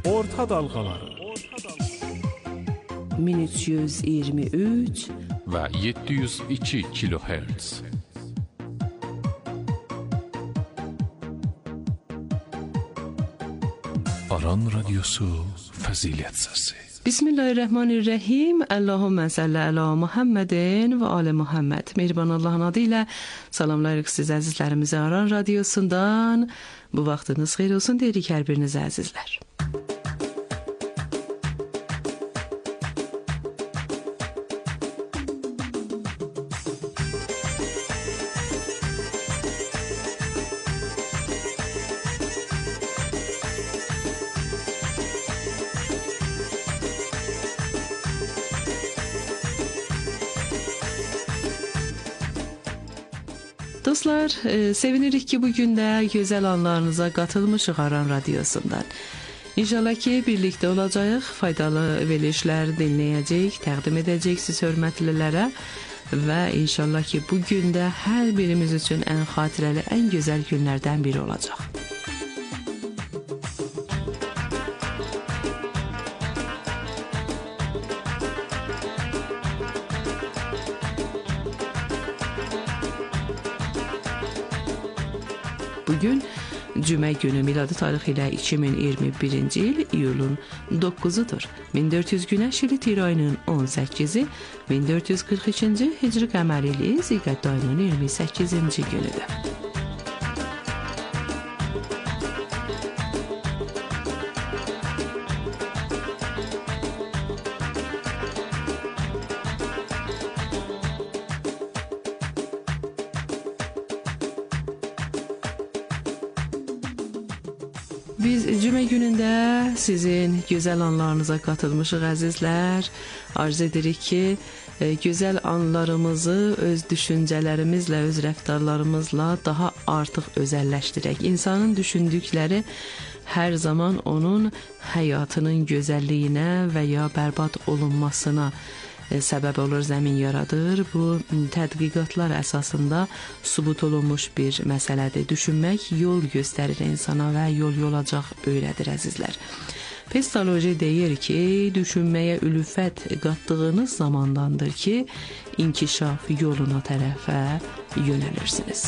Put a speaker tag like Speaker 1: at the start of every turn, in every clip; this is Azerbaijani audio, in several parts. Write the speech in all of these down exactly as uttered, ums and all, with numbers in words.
Speaker 1: Orta Dalğaları
Speaker 2: min üç yüz iyirmi üç
Speaker 3: və yeddi yüz iki kilohertz. Aran Radyosu Fəzilət Səsi.
Speaker 2: Bismillahirrahmanirrahim. Allahümme salli ala Muhammedin ve ale Muhammed. Mehriban Allah'ın adıyla salamlayırıq siz əzizlərimizi Aran Radyosundan. Bu vaxtınız xeyir olsun deyirik hər biriniz əzizlər. Dostlar, e, sevinirik ki bugün de güzel anlarınıza katılmışıq Aran Radyosundan. İnşallah ki birlikte olacağıq, faydalı verilişlər dinləyəcəyik, təqdim edəcəyik siz hörmətlilərə və inşallah ki bugün də hər birimiz üçün ən xatirəli, ən gözəl günlərdən biri olacaq. Bugün Cümə günü, miladi tarixi ilə iki min iyirmi birinci il iyulun dokkuzudur. min dörd yüz Günəş ili Tir ayının on səkkizi, min dörd yüz qırx ikinci Hicri qəməri ili Zilqədə ayının iyirmi səkkizinci günüdür. Biz cümə günündə sizin gözəl anlarınıza qatılmışıq əzizlər. Arzu edirik ki, gözəl anlarımızı öz düşüncələrimizlə, öz rəftarlarımızla daha artıq özəlləşdirək. İnsanın düşündükləri hər zaman onun həyatının gözəlliyinə və ya bərbad olunmasına səbəb olur, zəmin yaradır. Bu tədqiqatlar əsasında sübut olunmuş bir məsələdir. Düşünmək yol göstərir insana və yol yolacaq öyrədir əzizlər. Psikoloji deyir ki, düşünməyə ülfət qatdığınız zamandandır ki, inkişaf yoluna tərəfə yönəlirsiniz.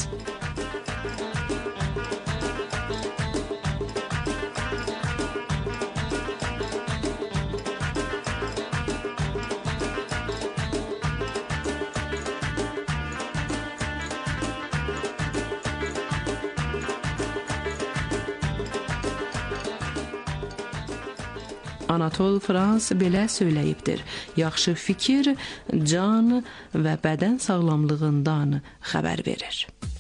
Speaker 2: Anatol Frans belə söyləyibdir. Yaxşı fikir can və bədən sağlamlığından xəbər verir.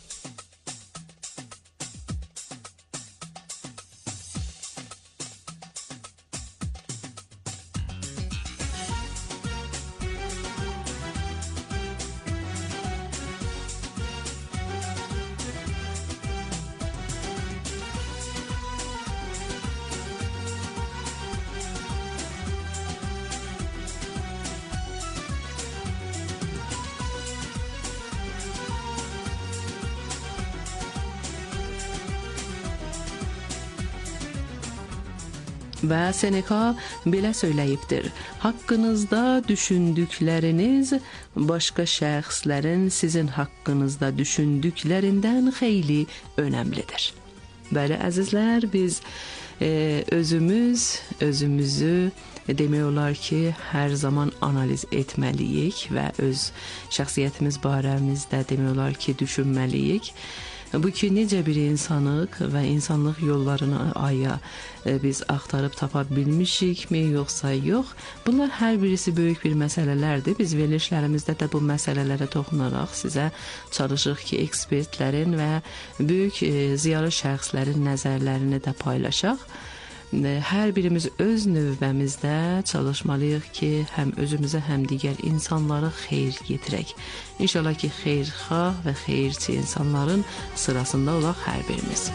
Speaker 2: Və Seneca belə söyləyibdir. Haqqınızda düşündükləriniz başqa şəxslərin sizin haqqınızda düşündüklərindən xeyli önəmlidir. Bəli, əzizlər, biz e, özümüz, özümüzü demək olar ki, hər zaman analiz etməliyik və öz şəxsiyyətimiz barəmizdə demək olar ki, düşünməliyik. Bu ki, necə bir insanıq və insanlıq yollarını aya e, biz axtarıb tapa bilmişikmi, yoxsa yox? Bunlar hər birisi böyük bir məsələlərdir. Biz verilişlərimizdə də bu məsələlərə toxunaraq sizə çalışırıq ki, ekspertlərin və böyük e, ziyalı şəxslərin nəzərlərini də paylaşaq. Hər birimiz öz növbəmizdə çalışmalıyıq ki, həm özümüzə, həm digər insanlara xeyir yetirək. İnşallah ki, xeyirxah və xeyirçi insanların sırasında olaq hər birimiz.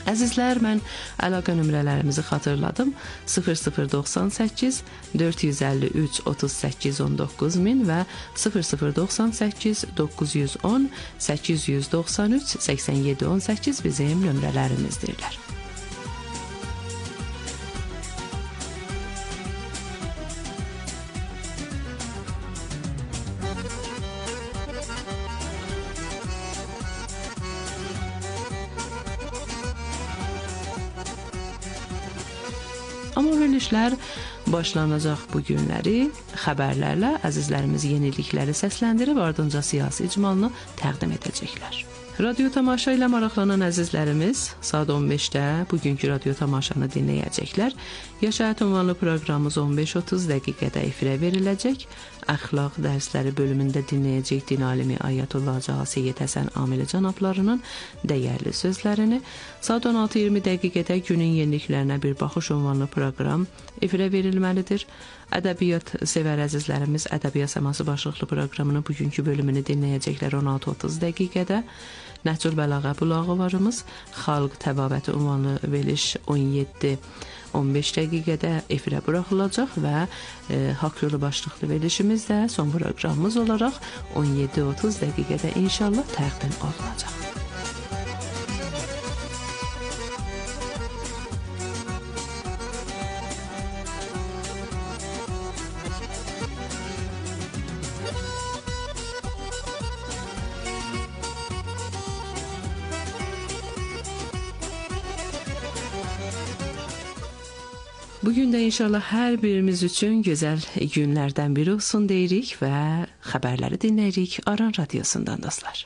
Speaker 2: Əzizlər, mən əlaqə nömrələrimizi xatırladım. sıfır sıfır doxsan səkkiz dörd yüz əlli üç otuz səkkiz on doqquz min və sıfır sıfır doxsan səkkiz doqquz yüz on səkkiz yüz doxsan üç səksən yeddi on səkkiz bizim nömrələrimizdirlər. Amma verilişlər başlanacaq bu günləri xəbərlərlə əzizlərimiz yenilikləri səsləndirib ardınca siyasi icmalını təqdim edəcəklər. Radio tamaşa ilə maraqlanan əzizlərimiz saat on beşdə bugünkü radio tamaşanı dinləyəcəklər. Yaşayət ünvanlı proqramımız on beş otuz dəqiqədə efirə veriləcək. Əxlaq dərsləri bölümündə dinləyəcək din alimi Ayətullah Hacı Seyyid Həsən Amili cənablarının dəyərli sözlərini. Saat on altı iyirmi dəqiqədə günün yeniliklərinə bir baxış ünvanlı proqram efirə verilməlidir. Ədəbiyyat sevər əzizlərimiz Ədəbiyyat Səması başlıqlı proqramının bugünkü bölümünü dinləyəcəklər on altı otuz dəqiqədə. Nəhcur Bəlağə Bulağıvarımız Xalq Təbabəti ünvanlı veriliş on yeddi on beş dəqiqədə efirə buraxılacaq və e, haqq yolu başlıqlı verilişimiz də son proqramımız olaraq on yeddi otuz dəqiqədə inşallah təqdim olunacaq. Bugün də inşallah hər birimiz üçün gözəl günlərdən biri olsun deyirik və xəbərləri dinləyirik Aran Radiosundan dostlar.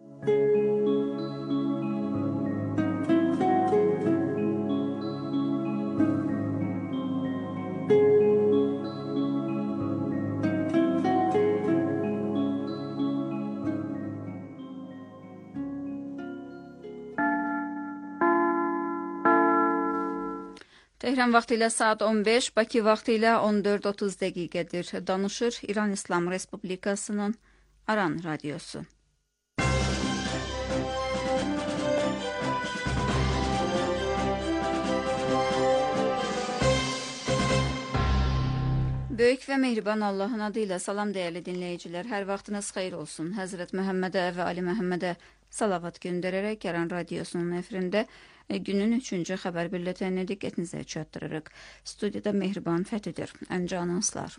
Speaker 1: Tehran vaxtı ilə saat on beş, Bakı vaxtı ilə on dörd otuz dəqiqədir. Danışır İran İslam Respublikasının Aran Radiosu. Böyük və mehriban Allahın adı ilə salam dəyərli dinləyicilər. Hər vaxtınız xeyir olsun. Həzrət Məhəmmədə və Ali Məhəmmədə salavat göndərərək Aran Radiosunun efirində günün üçüncü xəbər bülletenini diqqətinizə çatdırırıq. Studiyada Mehriban Fəthidir. Öncə anonslar.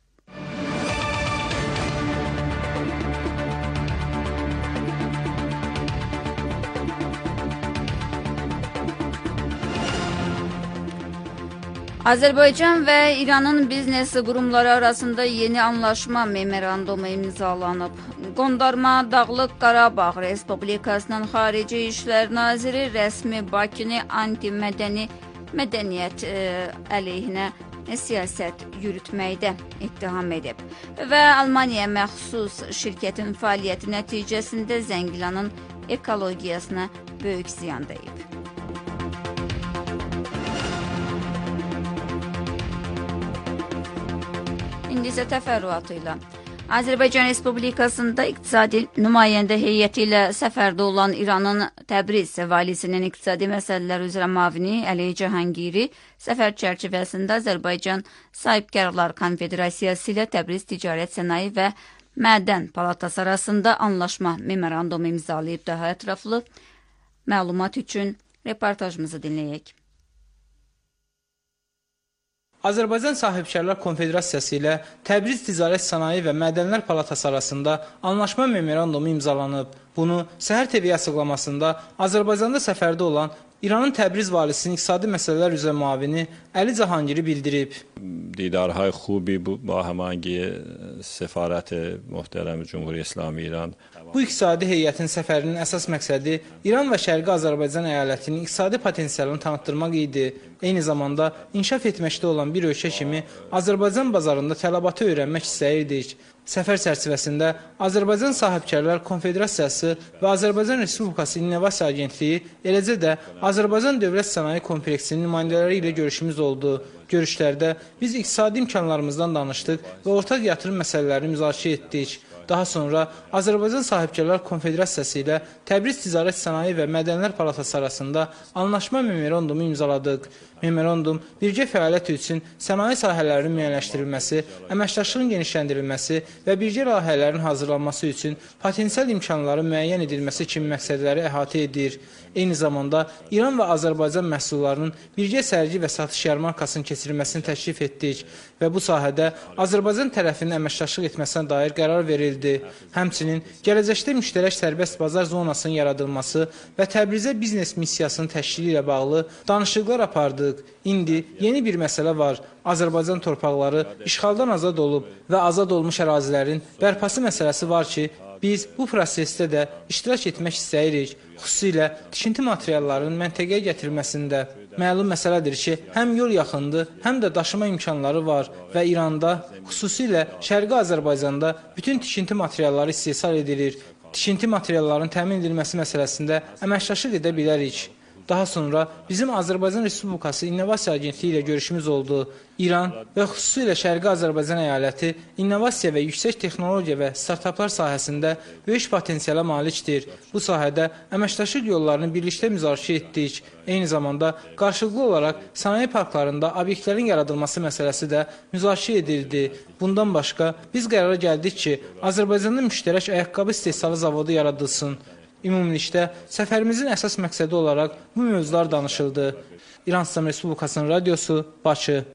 Speaker 1: Azərbaycan və İranın biznes qurumları arasında yeni anlaşma memorandumu imzalanıb. Qondarma Dağlıq Qarabağ Respublikasının Xarici İşlər Naziri rəsmi Bakını anti-mədəni mədəniyyət e, əleyhinə siyasət yürütməkdə ittiham edib və Almaniya məxsus şirkətin fəaliyyəti nəticəsində Zəngilanın ekologiyasına böyük ziyan dəyib. İndi isə təfərrüatı ilə. Azərbaycan Respublikasında iqtisadi nümayəndə heyəti ilə səfərdə olan İranın Təbriz valisinin iqtisadi məsələlər üzrə müavini Əli Cahangiri səfər çərçivəsində Azərbaycan Sahibkarlar Konfederasiyası ilə Təbriz Ticarət Sənaye və Mədən Palatası arasında anlaşma memorandumu imzalayıb. Daha ətraflı məlumat üçün reportajımızı dinləyək.
Speaker 4: Azərbaycan Sahibkarlar Konfederasiyası ilə Təbriz Ticarət Sənaye və Mədənlər Palatası arasında anlaşma memorandumu imzalanıb. Bunu Səhər T V açıqlamasında Azərbaycanda səfərdə olan İranın Təbriz valisinin iqtisadi məsələlər üzrə müavini Əli Cahangiri bildirib.
Speaker 5: دیدارهای خوبی بود با هماهنگی سفارت محترم جمهوری اسلامی ایران.
Speaker 4: Bu iqtisadi heyətin səfərinin əsas məqsədi İran və Şərqi Azərbaycan əyalətinin iqtisadi potensialını tanıtdırmaq idi. Eyni zamanda inkişaf etməkdə olan bir ölkə kimi Azərbaycan bazarında tələbatı öyrənmək istəyirdik. Səfər çərçivəsində Azərbaycan Sahibkarlar Konfederasiyası və Azərbaycan Respublikası İnnovasiya Agentliyi, eləcə də Azərbaycan Dövlət Sənaye Kompleksinin nümayəndələri ilə görüşümüz oldu. Görüşlərdə biz iqtisadi imkanlarımızdan danışdıq və ortaq yatırım məsələlərini müzakirə etdik. Daha sonra Azərbaycan Sahibkarlar Konfederasiyası ilə Təbriz Ticarət Sənaye və Mədənlər Palatası arasında anlaşma memorandumu imzaladıq. Memorandum birgə fəaliyyət üçün sənaye sahələrinin müəyyənləşdirilməsi, əməkdaşlığın genişləndirilməsi və birgə layihələrin hazırlanması üçün potensial imkanların müəyyən edilməsi kimi məqsədləri əhatə edir. Eyni zamanda İran və Azərbaycan məhsullarının birgə sərgi və satış yarmarkasının keçirilməsini təklif etdik və bu sahədə Azərbaycan tərəfinin əməkdaşlıq etməsinə dair qərar verildi. Həmçinin gələcəkdə müştərək sərbəst bazar zonasının yaradılması və Təbrizə biznes missiyasının təşkili ilə bağlı danışıqlar apardıq. İndi yeni bir məsələ var. Azərbaycan torpaqları işğaldan azad olub və azad olmuş ərazilərin bərpası məsələsi var ki, biz bu prosesdə də iştirak etmək istəyirik, xüsusilə tikinti materiallarının məntəqəyə gətirilməsində. Məlum məsələdir ki, həm yol yaxındır, həm də daşıma imkanları var və İranda, xüsusilə Şərqi Azərbaycanda bütün tikinti materialları istehsal edilir. Tikinti materiallarının təmin edilməsi məsələsində əməkdaşlıq edə bilərik. Daha sonra bizim Azərbaycan Respublikası İnnovasiya Agentliyi ilə görüşümüz oldu. İran və xüsusilə Şərqi Azərbaycan əyaləti innovasiya və yüksək texnologiya və startaplar sahəsində böyük potensiala malikdir. Bu sahədə əməkdaşlıq yollarını birlikdə müzakirə etdik. Eyni zamanda qarşılıqlı olaraq sənaye parklarında obyektlərin yaradılması məsələsi də müzakirə edildi. Bundan başqa biz qərara gəldik ki, Azərbaycanda müştərək ayaqqabı istehsalı zavodu yaradılsın. Ümumilikdə, səfərimizin əsas məqsədi olaraq bu mövzular danışıldı. İran İslam Respublikasının radiosu, Bakı.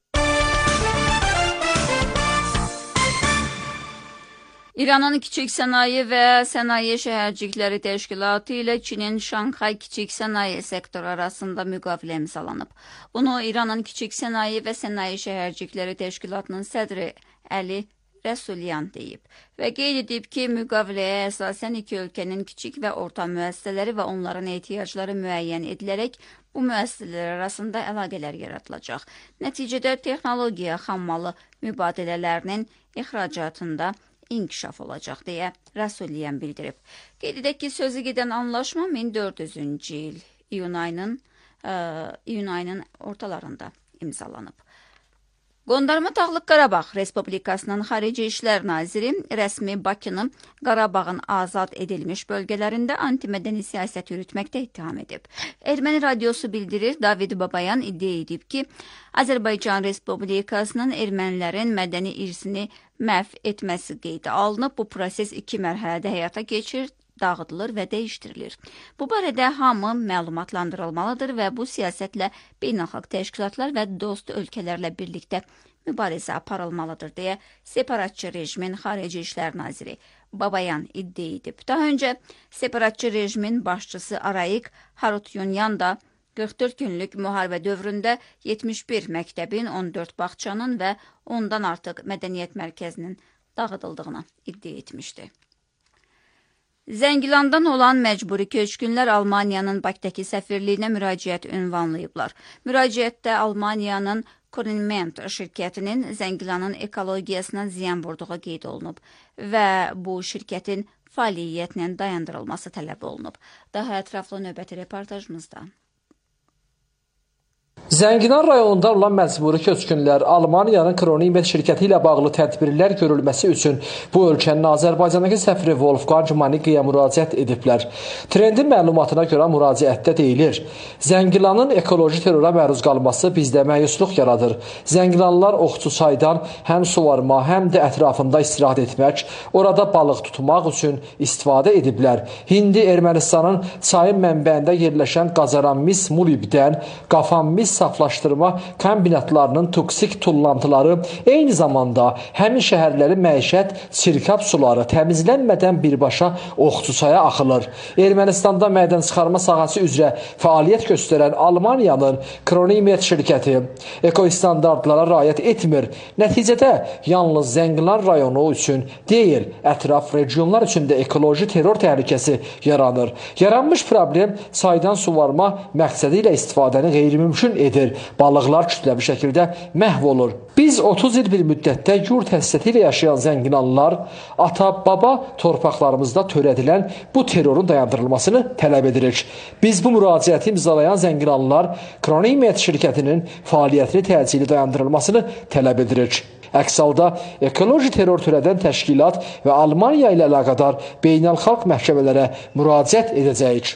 Speaker 1: İranın Kiçik Sənaye və Sənaye Şəhərcikləri Təşkilatı ilə Çinin Şanxay Kiçik Sənaye sektoru arasında müqavilə imzalanıb. Bunu İranın Kiçik Sənaye və Sənaye Şəhərcikləri Təşkilatının sədri Əli Rəsulyan deyib və qeyd edib ki, müqaviləyə əsasən iki ölkənin kiçik və orta müəssisələri və onların ehtiyacları müəyyən edilərək bu müəssisələr arasında əlaqələr yaradılacaq. Nəticədə texnologiya xammalı mübadilələrinin ixracatında inkişaf olacaq deyə Rəsulyan bildirib. Qeyd edək ki, sözü gedən anlaşma min dörd yüzüncü il iyun ayının, ə, iyun ayının ortalarında imzalanıb. Qondarma Dağlıq Qarabağ Respublikasının Xarici İşlər Naziri rəsmi Bakını Qarabağın azad edilmiş bölgələrində antimədəni siyasət yürütməkdə ittiham edib. Erməni radiosu bildirir, David Babayan iddia edib ki, Azərbaycan Respublikasının ermənilərin mədəni irsini məhv etməsi qeydə alınıb. Bu proses iki mərhələdə həyata keçir, dağıdılır və dəyişdirilir. Bu barədə hamı məlumatlandırılmalıdır və bu siyasətlə beynəlxalq təşkilatlar və dost ölkələrlə birlikdə mübarizə aparılmalıdır deyə separatçı rejimin Xarici İşlər Naziri Babayan iddia edib. Daha öncə separatçı rejimin başçısı Arayik Harutyunyan da qırx dörd günlük müharibə dövründə yetmiş bir məktəbin, on dörd bağçanın və ondan artıq mədəniyyət mərkəzinin dağıdıldığını iddia etmişdi. Zəngilandan olan məcburi köçkünlər Almaniyanın Bakdakı səfirliyinə müraciət ünvanlayıblar. Müraciətdə Almaniyanın Koniment şirkətinin Zəngilanın ekologiyasına ziyan vurduğu qeyd olunub və bu şirkətin fəaliyyətinin dayandırılması tələb olunub. Daha ətraflı növbəti reportajımızda.
Speaker 6: Zəngilan rayonunda olan məcburi köçkünlər Almaniyanın Kronimet şirkəti ilə bağlı tədbirlər görülməsi üçün bu ölkənin Azərbaycandakı səfiri Wolfgang Maniqaya müraciət ediblər. Trendin məlumatına görə müraciətdə deyilir: Zəngilanın ekoloji terrora məruz qalması bizdə məyusluq yaradır. Zəngilanlılar Oxçuçaydan həm suvarma, həm də ətrafında istirahət etmək, orada balıq tutmaq üçün istifadə ediblər. Hindi Ermənistanın çayın mənbəyində yerləşən Qazaranmis Mulibdən, Qafanmis saflaşdırma kombinatlarının toksik tullantıları eyni zamanda həmin şəhərlərin məişət, çirkab suları təmizlənmədən birbaşa Oxçuçaya axılır. Ermənistanda mədən çıxarma sahəsi üzrə fəaliyyət göstərən Almaniyanın Kronimet şirkəti ekostandartlara riayət etmir. Nəticədə yalnız Zəngilan rayonu üçün deyil, ətraf regionlar üçün də ekoloji terror təhlükəsi yaranır. Yaranmış problem çaydan suvarma məqsədi ilə istifadəni qeyri-mümkün edir. Balıqlar kütləvi şəkildə məhv olur. Biz otuz il bir müddətdə yurd həssəti ilə yaşayan zənginanlılar ata-baba torpaqlarımızda törədilən bu terrorun dayandırılmasını tələb edirik. Biz bu müraciəti imzalayan zənginanlılar Kronimet şirkətinin fəaliyyətini təcili dayandırılmasını tələb edirik. Əks halda ekoloji terror törədən təşkilat və Almaniya ilə əlaqədar beynəlxalq məhkəmələrə müraciət edəcəyik.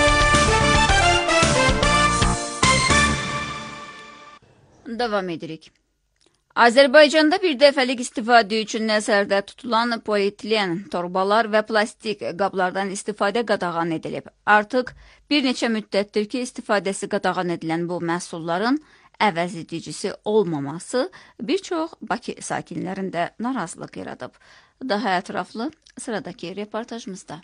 Speaker 1: Davam edirik. Azərbaycanda bir dəfəlik istifadə üçün nəzərdə tutulan polietilen torbalar və plastik qablardan istifadə qadağan edilib. Artıq bir neçə müddətdir ki, istifadəsi qadağan edilən bu məhsulların əvəz edicisi olmaması bir çox Bakı sakinlərində narazılıq yaradıb. Daha ətraflı sıradakı reportajımızda.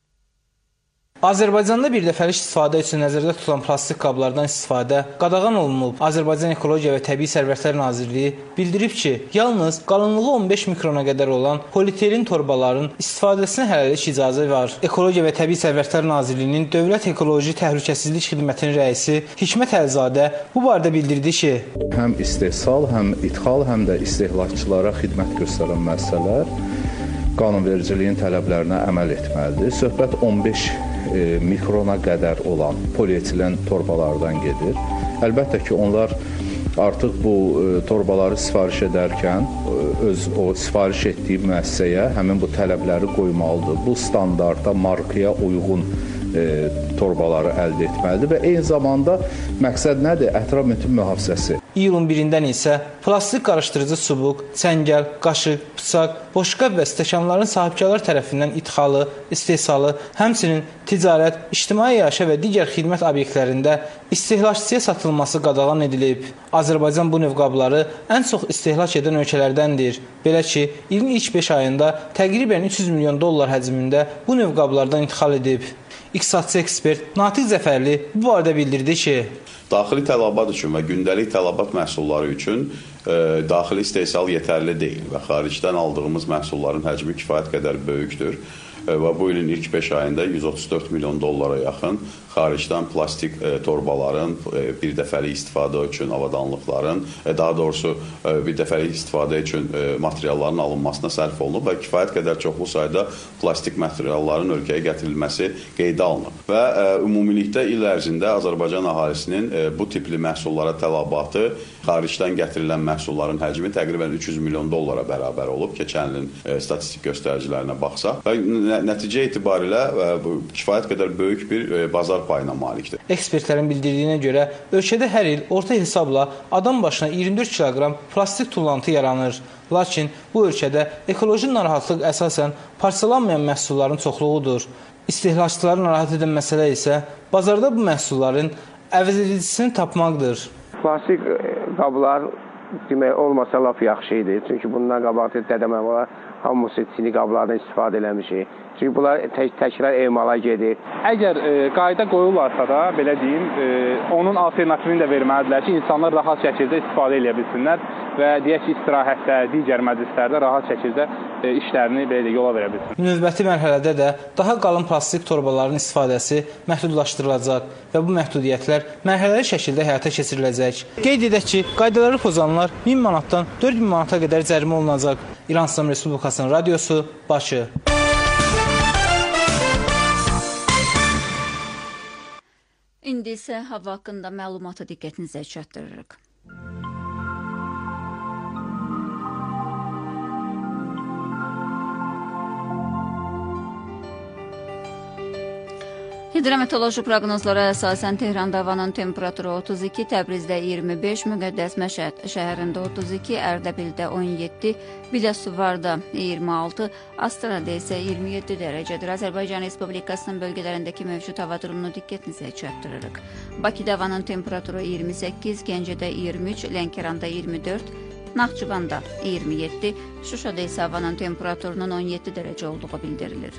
Speaker 4: Azərbaycanda bir dəfəlik istifadə üçün nəzərdə tutulan plastik qablardan istifadə qadağan olunub. Azərbaycan Ekologiya və Təbii Sərvətlər Nazirliyi bildirib ki, yalnız qalınlığı on beş mikrona qədər olan polietilen torbaların istifadəsinə hələlik icazə var. Ekologiya və Təbii Sərvətlər Nazirliyinin Dövlət Ekoloji Təhlükəsizlik Xidmətinin rəisi Hikmət Əlizadə bu barədə bildirdi ki,
Speaker 7: həm istehsal, həm ixal, həm də istehlakçılara xidmət göstərən müəssisələr qanunvericiliyin tələblərinə əməl etməlidir. Söhbət on beş mikrona qədər olan polietilen torbalardan gedir. Əlbəttə ki, onlar artıq bu torbaları sifariş edərkən öz o sifariş etdiyi müəssisəyə həmin bu tələbləri qoymalıdır. Bu standarda, markaya uyğun e, torbaları əldə etməlidir və eyni zamanda məqsəd nədir? Ətraf mühitin mühafizəsi.
Speaker 4: İyulun birindən isə plastik qarışdırıcı çubuq, çəngəl, qaşıq, bıçaq, boşqab və stəkanların sahibkarlar tərəfindən idxalı, istehsalı, həmçinin ticarət, ictimai yaşa və digər xidmət obyektlərində istehlakçıya satılması qadağan edilib. Azərbaycan bu növ qabları ən çox istehlak edən ölkələrdəndir. Belə ki, ilin ilk beş ayında təqribən üç yüz milyon dollar həcmində bu növ qablardan idxal edib. İqtisadçı ekspert Natiq Zəfərli bu barədə bildirdi ki,
Speaker 8: daxili tələbat üçün və gündəlik tələbat məhsulları üçün e, daxili istehsal yetərli deyil və xaricdən aldığımız məhsulların həcmi kifayət qədər böyükdür. E, və bu ilin ilk beş ayında yüz otuz dörd milyon dollara yaxın xaricdən plastik e, torbaların, e, bir dəfəlik istifadə üçün avadanlıqların, e, daha doğrusu e, bir dəfəlik istifadə üçün e, materialların alınmasına sərf olunub və kifayət qədər çoxlu sayda plastik materialların ölkəyə gətirilməsi qeydə alınıb. Və e, ümumilikdə il ərzində Azərbaycan əhalisinin e, bu tipli məhsullara tələbatı, xaricdən gətirilən məhsulların həcmi təqribən üç yüz milyon dollara bərabər olub, keçən ilin e, statistik göstəricilərinə baxsaq. Və nə, nəticə etibarilə e, bu kifayət qədər böyük bir e, bazar payına malikdir.
Speaker 4: Ekspertlərin bildirdiyinə görə, ölkədə hər il orta hesabla adam başına iyirmi dörd kiloqram plastik tullantı yaranır. Lakin bu ölkədə ekoloji narahatlıq əsasən parçalanmayan məhsulların çoxluğudur. İstehlakçıları narahat edən məsələ isə bazarda bu məhsulların əvəz edicisini tapmaqdır.
Speaker 9: Plastik qablar demək olmasa laf yaxşı idi. Çünki bundan qabaq dədəməmlər hamısı çini qablardan istifadə eləmişik. Çünki bunlar tək təkrar emala gedir.
Speaker 10: Əgər e, qayda qoyularsa da, belə deyim, e, onun alternativini də verməlidirlər ki, insanlar rahat şəkildə istifadə edə bilsinlər və deyək ki, istirahətdə, digər məclislərdə rahat şəkildə e, işlərini belə də yola verə bilsinlər.
Speaker 4: Növbəti mərhələdə də daha qalın plastik torbaların istifadəsi məhdudlaşdırılacaq və bu məhdudiyyətlər mərhələli şəkildə həyata keçiriləcək. Qeyd edək ki, qaydaları pozanlar min manatdan dörd min manata qədər cərimə olunacaq. İran İslam Respublikasının radiosu, Bakı.
Speaker 1: İndi isə hava haqqında məlumatı diqqətinizə çatdırırıq. Hidrometeoroloji proqnozlara əsasən Tehranda havanın temperaturu otuz iki, Təbrizdə iyirmi beş, Müqəddəs Məşəd şəhərində otuz iki, Ərdəbildə on yeddi, Biləsuvarda iyirmi altı, Astanada isə iyirmi yeddi dərəcədir. Azərbaycan Respublikasının bölgələrindəki mövcud hava durumunu diqqətinizə çatdırırıq. Bakıda havanın temperaturu iyirmi səkkiz, Gəncədə iyirmi üç, Lənkəranda iyirmi dörd, Naxçıvanda iyirmi yeddi, Şuşada isə havanın temperaturunun on yeddi dərəcə olduğu bildirilir.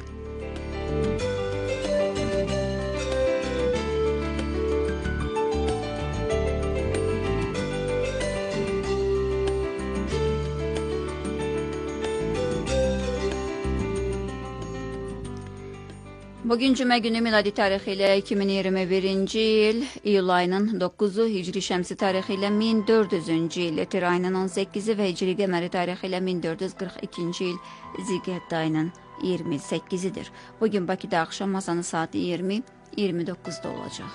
Speaker 1: Bugün cümə günü miladi tarixi ilə iki min iyirmi birinci il, iyul ayının doqquzu, hicri şəmsi tarixi ilə min dörd yüzüncü il, etir ayının on səkkizi və hicri qəməri tarixi ilə min dörd yüz qırx ikinci il, zilqədə ayının iyirmi səkkizidir. Bugün Bakıda axşam azanı saat iyirmi iyirmi doqquzda olacaq.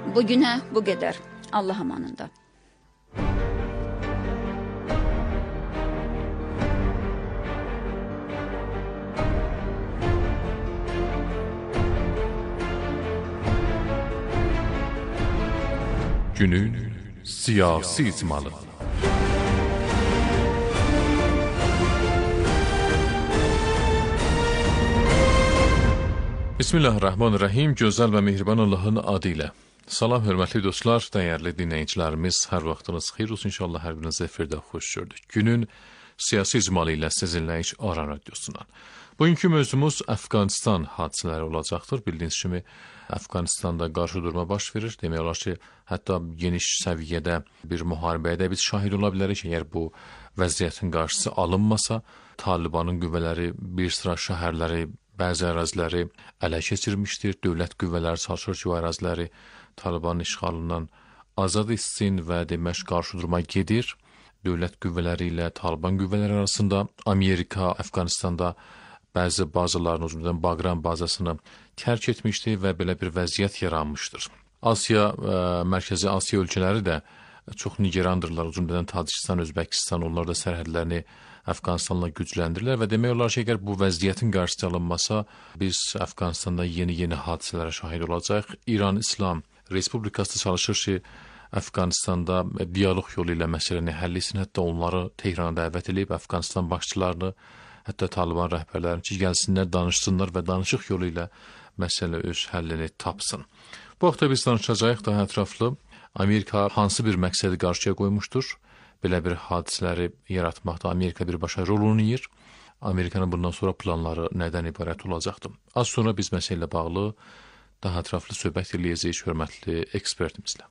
Speaker 1: Bugünə bu qədər. Allah amanında.
Speaker 3: Günün siyasi icmalı. Bismillahirrahmanirrahim. Gözəl və mehriban Allahın adı ilə. Salam, hörmətli dostlar, dəyərli dinləyicilərimiz, hər vaxtınız xeyir olsun, inşallah hər biriniz efirdə xoş gördük. Günün siyasi icmalı ilə sizinlə iş Aran Radiosundan. Bugünkü mövzumuz Əfqanistan hadisələri olacaqdır. Bildiyiniz kimi Əfqanistanda qarşıdurma baş verir. Demək olar ki, hətta geniş səviyyədə bir müharibəyə də biz şahid ola bilərik. Əgər bu vəziyyətin qarşısı alınmasa, Talibanın qüvvələri bir sıra şəhərləri, bəzi əraziləri ələ keçirmişdir. Dövlət qüvvələri çalışır ki, o əraziləri Talibanın işğalından azad etsin və demək qarşıdurma gedir. Dövlət qüvvələri ilə Taliban qüvvələri arasında Amerika Əfqanistanda bəzi bazaların, özündən Baqran bazasını tərk etmişdi və belə bir vəziyyət yaranmışdır. Asiya, ə, Mərkəzi Asiya ölkələri də çox nigerandırlar. Özündən Tacikistan, Özbəkistan, onlar da sərhədlərini Əfqanistanla gücləndirirlər və demək olar ki, əgər bu vəziyyətin qarşısı alınmasa, biz Əfqanistanda yeni-yeni hadisələrə şahid olacaq. İran İslam Respublikası çalışır ki, Əfqanistanda dialoq yolu ilə məsələni həll etsin, hətta onları Tehrana dəvət edib, Əfqanistan başçılarını, hətta Taliban rəhbərlərini ki, gəlsinlər, danışsınlar və danışıq yolu ilə məsələ öz həllini tapsın. Bu haqda biz danışacağıq daha ətraflı. Amerika hansı bir məqsədi qarşıya qoymuşdur? Belə bir hadisələri yaratmaqda Amerika birbaşa rol oynayır. Amerikanın bundan sonra planları nədən ibarət olacaqdır? Az sonra biz məsələ ilə bağlı daha ətraflı söhbət edəcəyik hörmətli ekspertimizlə.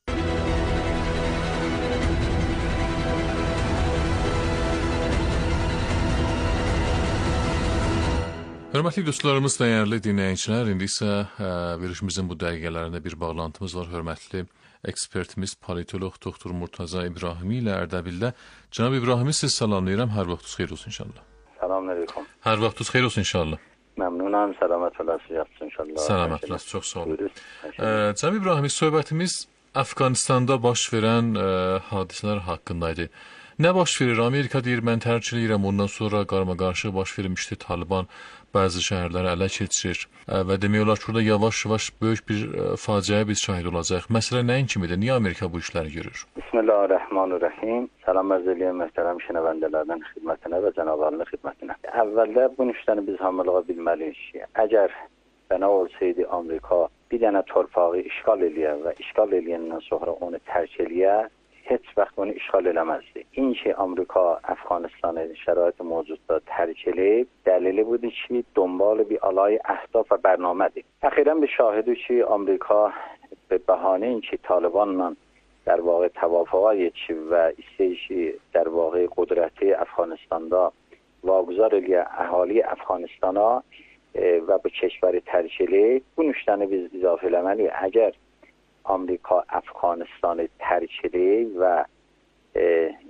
Speaker 3: Hörmətli dostlarımız, dəyərli dinləyicilər, indi isə verilişimizin bu dəqiqələrində bir bağlantımız var. Hörmətli ekspertimiz, politolog doktor Murtaza İbrahimi ilə Ərdəbildə. Cənab İbrahimi, siz salamlayıram. Hər vaxtınız xeyir olsun inşallah.
Speaker 11: Salamünaleyküm.
Speaker 3: Hər vaxtınız xeyir olsun inşallah.
Speaker 11: Məmnunam, salamat olasınız inşallah.
Speaker 3: Salamat olasınız, çox sağ olun. Cənab İbrahimi, söhbətimiz Əfqanistanda baş verən ə, hadisələr haqqındaydı. Nə baş verir? Amerika deyir, mən tərk edirəm, ondan sonra qarma-qarşı baş vermişdi. Taliban bəzi şəhərləri ələ keçirir və demək olar ki, burada yavaş-yavaş böyük bir faciəyə biz şahid olacaq. Məsələ nəyin kimidir? Niyə Amerika bu işləri görür?
Speaker 11: Bismillahirrahmanirrahim. Salam arz edirəm möhtərəm şinəvəndələrdən xidmətinə və cənablarının xidmətinə. Əvvəldə bu işləri biz hamılığa bilməliyik ki, əgər bana olsaydı Amerika bir dənə torpağı işğal eləyə və işğal eləyəndən sonra onu tərk eləyə, heç vaxt onu işğal eləməzdi. İnki Amerika Əfqanistanı şərait mövcudda tərk eləyib, dəlili budur ki, dönbalı bir alay əhdaf və bərnamədir. Əxirən bir şahidik ki, Amerika به بهانه اینکه طالبان در واقع توافق یتشی و استیشی در واقع قدرت افغانستان دا واگذار الیه اهالی افغانستان ها و به کشور ترکیلی bu nüştəni biz izafə eləməliyik. Əgər Amerika Əfqanistanı tərkili və e,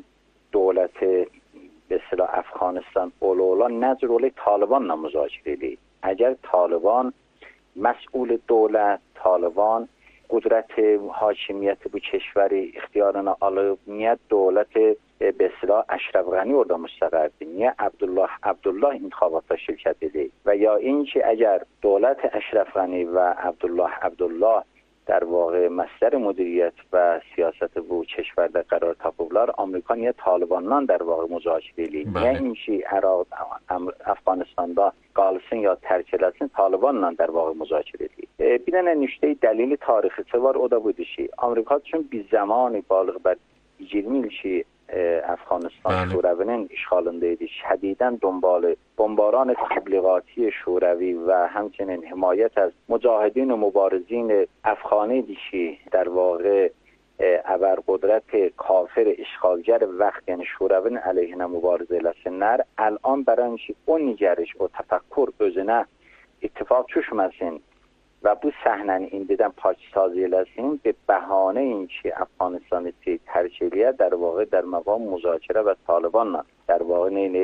Speaker 11: dövləti mesela Əfqanistan ola ola necə ola Talibanla müzakirə edir. Əgər Taliban məsul dövlət, Taliban qudrət hakimiyyəti bu keşvəri ixtiyarına alıb, niyə dövləti e, mesela Əşrəf Qəni orada müstəqərdir? Niyə Abdullah Abdullah intihabatda şirkət edir? Və ya inki əgər dövlət Əşrəf Qəni və Abdullah Abdullah در واقع مصدر مدیریت و سیاست bu کشورdə قرار tapıblar, Amerika niyə Talibandan در واقع müzakirə edir? Niyə inki Əraq, Əfqanistanda qalsın ya tərk eləsin, Talibanla در واقع müzakirə edir? E, bir dənə nüştəyi dəlili tarixisi var, o da budur ki, Amerika üçün bir zamanı balıq bər iyirmi il ki e, Əfqanistan şurəvinin işğalındaydı. Şədidən dönbalı bombaran təbliğati şurəvi və həmçinin himayət az mücahidin və mübarizin Əfqani idi ki, در واقع ابر قدرت کافر اشغالگر وقت یعنی şurəvin əleyhinə mübarizə eləsinlər. الان برای اینکه o nigəriş, o təfəkkür özünə ittifaq düşməsin və bu səhnəni indidən paksazi eləsin, به بهانه اینکه افغانستان tərk eləyə در واقع در مقام müzakirə və Talibanla در واقع nə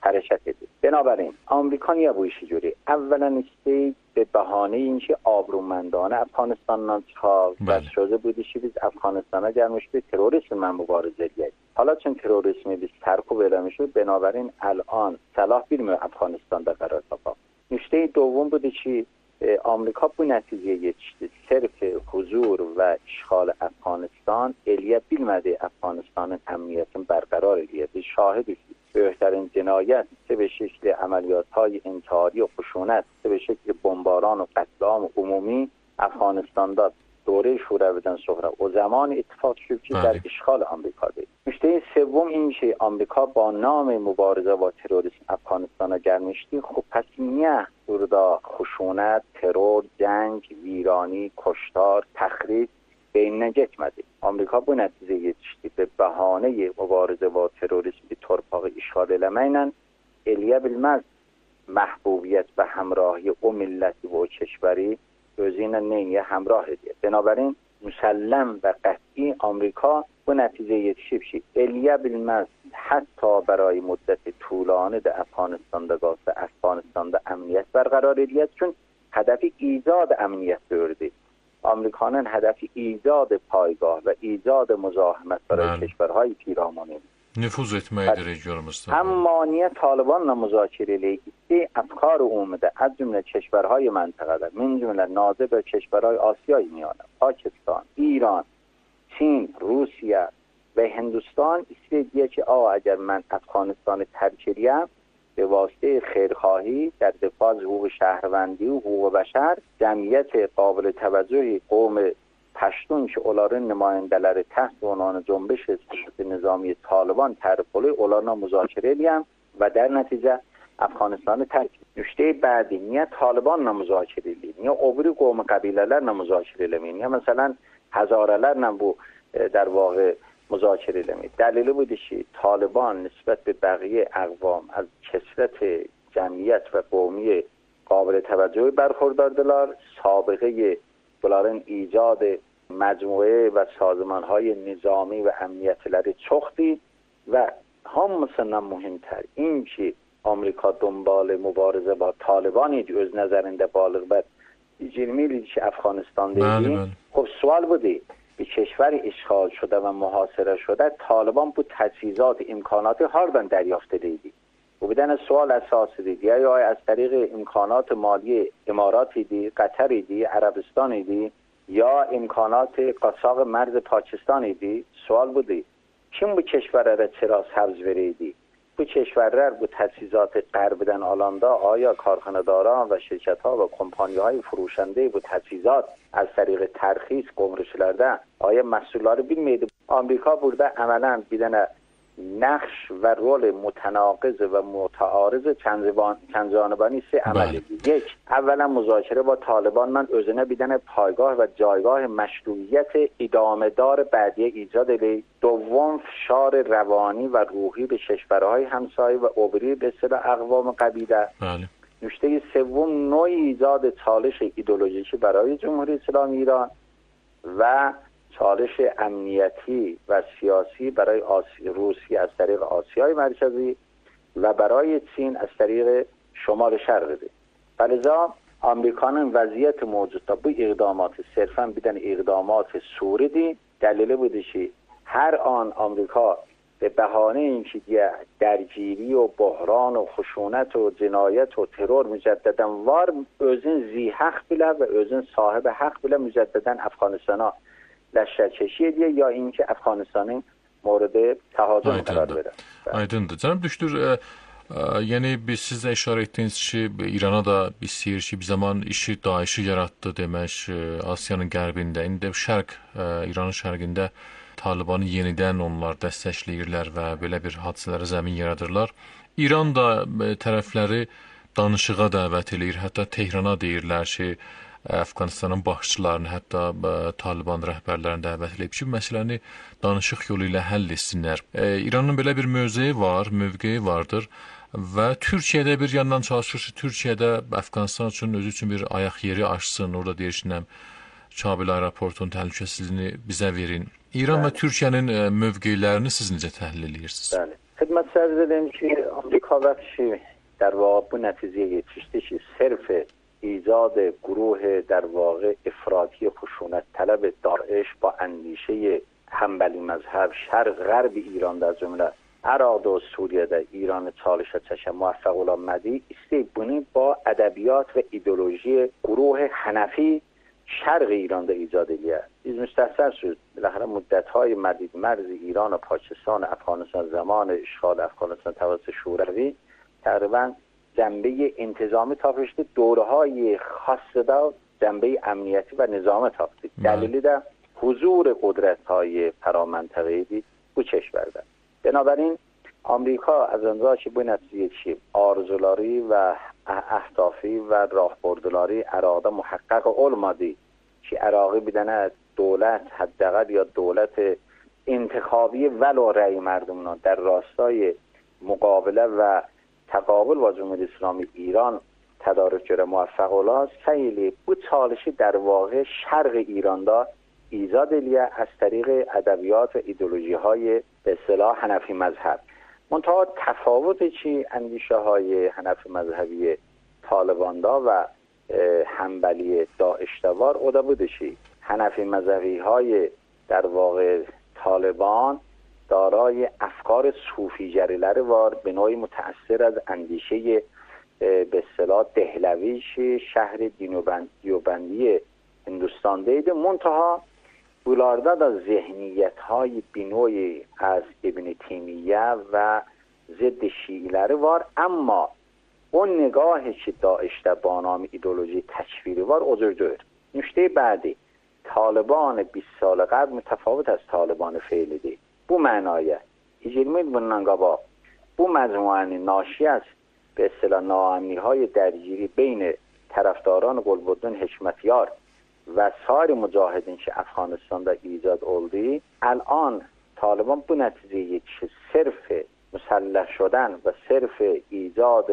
Speaker 11: حرکت edib. بنابراین آمریکا niyə bu işi görür? Əvvələn istəyir به بهانه اینکه آبرومندانه افغانستان çıxaq و شده بودی که biz افغانستان'a gelmişdi terörizmle mübarizə edək. حالا چون terörizmi biz tərkub eləmişik, بنابراین الان صلاح bilmir Afganistan'da qərar tapaq. Nüşte دوم بودی که آمریکا bu nəticəyə yetişdi. Sırf huzur və işğal Afganistan eləyə bilmədi Afganistanın əmniyyətini bərqərar eləyə. Biz şahidik. بهترین جنایت چه به شکل عملیات‌های انتحاری و خشونت چه به شکل بمباران و قتل عام عمومی افغانستان داد دوره شورویدن صغرا و زمان اتفاق شد که در اشغال آمریکا بود. نکته سوم این که آمریکا با نام مبارزه با تروریسم افغانستان گرمشتی خب پس نه دردا خشونت، ترور، جنگ، ویرانی، کشتار، تخریب به این نجتمedi. آمریکا bu nəticəyə yetişdi. به بهانه مبارزه با تروریسم bir torpağı işğal eləməklə eləyə bilməz محبوبیت و همراهی o milləti و o کشوری özü ilə nəyə همراه edir. Binabərin müsəlləm və qəti آمریکا bu nəticəyə yetişib ki, eləyə bilməz hətta برای مدت طولانی də Afganistan'da qalsa Afganistan'da əmniyyət bərqərar edəcək. Çünki هدفی ایجاد امنیت دورده. آمریکانان هدفی ایجاد پایگاه و ایجاد مزاحمت برای کشورهای پیرامونی
Speaker 3: nüfuz etməkdir regionumuzda.
Speaker 11: اما niyə طالبانla müzakirə eləyir? افکار عمده از جمله کشورهای منطقه من جمله ناظر به کشورهای آسیای میانه پاکستان، ایران، چین، روسیه و هندوستان استیدیه که آه اگر من افغانستان ترک edeyim به واسطه خیرخواهی در دفاع از حقوق شهروندی و حقوق بشر جمعیت قابل توجهی قوم پشتون که اولارın nümayəndələri تحت عنوان جنبش نظامی طالبان تعریف کنه اولارla müzakirə edeyim و در نتیجه افغانستان ترک. نکته بعدی niyə طالبانla müzakirə edeyim؟ niyə o biri قوم qəbilələrlə müzakirə eləməyim؟ niyə مثلا هزارەlərlə bu در واقع مذاکره eləməyim؟ دلیلی بودی که طالبان نسبت به بقیه اقوام از کثرت جمعیت و قومی قابل توجهی برخوردارdılar. سابقه bunların ایجاد مجموعه و سازمان‌های نظامی و امنیتیləri çoxdur و hamısından مهمتر این که آمریکا دنبال مبارزه با طالبان idi öz nəzərində balıq və iyirmi il ki Afganistan'da idi. خب سوال بودی bir کشور اشغال شده و محاصره شده طالبان bu تجهیزات امکانات هاردن دریافت دیدی و بدن سوال اساسی دیدی یا از طریق امکانات مالی اماراتی دی قطری دی عربستانی دی یا امکانات قاچاق مرز پاکستانی دی سوال بودی kim bu کشورlara چرا سبز verirdi bu کشورler bu تجهیزات غربدن alanda آیا کارخانه‌داران و شرکت‌ها و کمپانی‌های فروشنده bu تجهیزات از طریق ترخیص گمرکçilərdə آیا مسئولları bilməydi؟ آمریکا burada عملاً bir dənə نقش و رول متناقض و متعارض چندجانبانی سه عمل edildi. یک، اولا مذاکره با طالبان من özünə bir dənə پایگاه و جایگاه مشروعیت ادامه دار بعدی ایجاد edildi. دوم، فشار روانی و روحی به کشورهای همسایه و عبری به اصطلاح اقوام قبیله.
Speaker 3: بله.
Speaker 11: نکته سوم، نوع ایجاد چالش ایدئولوژیکی برای جمهوری اسلامی ایران و چالش امنیتی و سیاسی برای آسی... روسیه از طریق آسیای مرکزی و برای چین از طریق شمال شرق ده. فلذا آمریکانın vəziyyət mövcudda bu iqdamatı sırfən bir dənə iqdamat suridir. Dəlili budur ki, hər an Amerika به بهانه اینکه درگیری و بحران و خشونت و جنایت و ترور مجددا وار özün زی حق bilə və özün صاحب حق bilə mücəddedən Afqanistana لشکرکشی ediyor یا اینکه Afganistanın مورد تهاجم قرار verir.
Speaker 3: Aydındır. Canım düşdür. E, e, yəni biz siz də işarə etdiniz ki, İrana da istəyir ki, bir zaman işi DAEŞ'i yaratdı demək, e, Asiyanın qərbində, indi də şərq, e, İranın şərqində Talibanı yenidən onlar dəstəkləyirlər və belə bir hadisələrə zəmin yaradırlar. İran da e, tərəfləri danışığa dəvət edir, hətta Tehrana deyirlər ki, Afganistanın başçılarını, hətta e, Taliban rəhbərlərini dəvət edib ki, məsələni danışıq yolu ilə həll etsinlər. E, İranın belə bir mövqeyi var, mövqeyi vardır və Türkiyədə bir yandan çalışır ki, Türkiyədə Afganistan üçün özü üçün bir ayaq yeri açsın, orada deyirsinəm, Kabil aeroportunun təhlükəsizliyini bizə verin. İran və Türkiyənin mövqeylərini siz necə təhlil edirsiniz?
Speaker 11: Bəli. خدمت سرز edeyim ki Amerika بخشی در واقع bu nəticəyə yetişdi ki صرف ایجاد گروه در واقع افراطی خشونت طلب داعش با اندیشه همبلی مذهب شرق غرب ایران در جمله عراق و سوریه در ایران چالش چشم موفق olamadı istəyib bunu با ادبیات و ایدئولوژی گروه حنفی شرق ایران da ایجاد edir. Biz müstəhsər söz بالاخره مدت‌های مدید مرز ایران و پاکستان افغانستان زمان اشغال افغانستان توسط شوروی تقریبا جنبه انتظامی تاپشتی دوره‌های خاص دا جنبه امنیتی و نظام تاپشتی دلیلی دا حضور قدرت‌های فرامنطقه‌ای دید bu کشورده. بنابراین آمریکا از اونجا که به نتیجه چی آرزولاری و اهدافی و راهبردلاری عراق محقق olmadı که عراقی بدنه دولت حداقل یا دولت انتخابی ولو رأی مردمان در راستای مقابله و تقابل با جمهوری اسلامی ایران تدارک جره موفق اولاست خیلی bu چالشی در واقع شرق ایران دا ایجاد الیه از طریق ادبیات و ایدئولوژی های به اصطلاح حنفی مذهب. منتها تفاوت چی اندیشه های حنفی مذهبی طالبان دا و همبلی داعشتوار او دا بوده چی حنفی مذهبی های در واقع طالبان دارای افکار صوفی جریلر وار به نوعی متأثر از اندیشه به اصطلاح دهلویش شهر دیوبندی هندوستان دیده. منتها بولارده دا ذهنیت های بینوی از ابن تیمیه و ضد شیعیلر وار اما اون نگاهی که داعشته با نام ایدئولوژی تکفیری وار ازردور. نکته بعدی طالبان بیست سال قبل متفاوت از طالبان فعلی دی. bu mənaya icilmid bundan qabaq bu məcmuanın naşi از به اصطلاح ناامنی‌های درگیری بین طرفداران قلبالدین حکمتیار و سایر مجاهدین که افغانستان دا ایجاد oldu الان طالبان bu نتیجه که صرف مسلح شدن و صرف ایجاد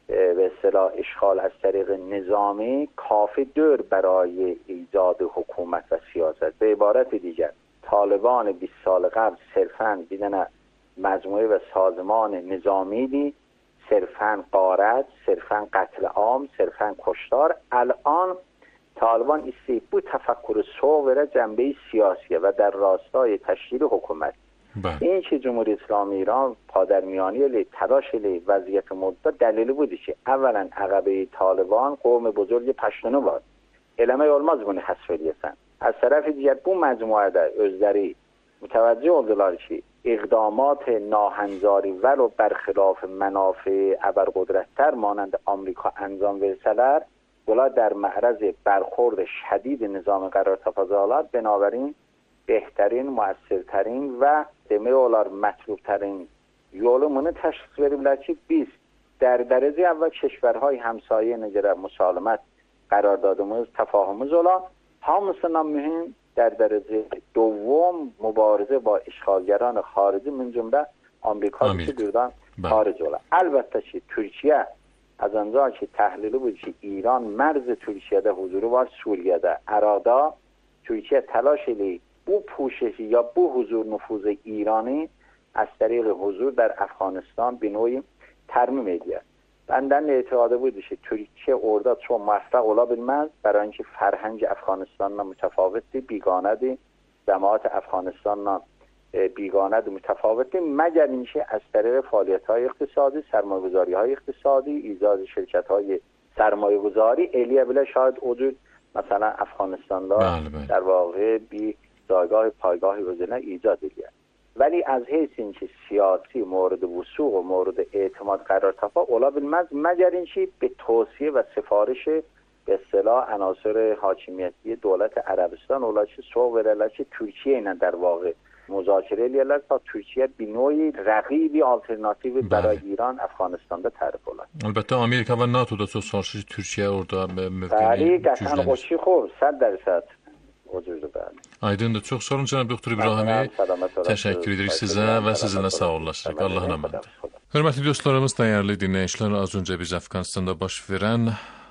Speaker 11: به اصطلاح اشغال از طریق نظامی کافی دور برای ایجاد حکومت و سیاست. به عبارت دیگر طالبان بیست سال قبل صرفاً دیدن مجموعه و سازمان نظامی دی صرفاً غارت، صرفاً قتل عام، صرفاً کشتار. الان طالبان ایستی بو تفکر صغر جنبه سیاسیه و در راستای تشکیل حکومت. این که جمهوری اسلامی ایران پادرمیانی لی تلاش لی وضعیت مدت دلیلی بودی که اولا عقبه طالبان قوم بزرگ پشتونو بود علمه olmaz bunu حذف ediyesen. از طرف دیگر bu مجموعه da özləri متوجه oldular ki اقدامات ناهنجاری ولو برخلاف منافع ابرقدرت‌تر مانند آمریکا انجام ورسلر ولا در معرض برخورد شدید نظام قرار تفاضلات. بنابراین بهترین مؤثرترین و demək olar مطلوبترین yolunu təşxis veriblər ki biz در درجه اول کشورهای همسایه نگره مسالمت قراردادımız تفاهمımız ola hamısından mühim در درجه دوم مبارزه با اشغالگران خارجی من جمله آمریکا که دورdan خارج ola. البته ki Türkiye از آنجا که تحلیلی بود که ایران مرز ترکیه'de huzuru var Suriye'de Irak'da Türkiye تلاش eli bu پوششی یا bu huzur nüfuz ایرانی از طریق حضور در افغانستان به نوعی ترمیم ediyor. بندن اعتقاده بودی که ترکیه orada çok موفق olabilmez برای اینکه فرهنگ افغانستانla متفاوتی بیگانه دی جماعت افغانستانla بیگانه دی متفاوتی مگر اینکه از طریق فعالیت‌های اقتصادی سرمایه‌گذاری‌های اقتصادی ایجاد شرکت‌های سرمایه‌گذاری الیه بله شاید وجود مثلا افغانستان در واقع بی جایگاه پایگاهی وزنه ایجاد الیه ولی از حیث اینکه سیاسی مورد وثوق و مورد اعتماد قرار تفا اولا بالمز مگر اینکه به توصیه و سفارش به اصطلاح عناصر حاکمیتی دولت عربستان اولا چه سو ورلا چه ترکیه اینا در واقع مذاکره لیالر تا ترکیه بینوی رقیبی آلترناتیوی برای ایران افغانستان da tərif olar.
Speaker 3: Əlbəttə Amerika və NATO da çox qarşı Türkiyə orada mövqeyini
Speaker 11: gücləndirir. Bəli, qəşəng qoçu xoş, yüz dərəcə o cürdür bəli.
Speaker 3: Aydındır. Çox sağ olun cənab doktor İbrahimi. Təşəkkür edirik sizə və sizinlə sağollaşırıq. Allahın əmanəti. Hörmətli dostlarımız, dəyərli dinləyicilər, az öncə biz Əfqanistanda baş verən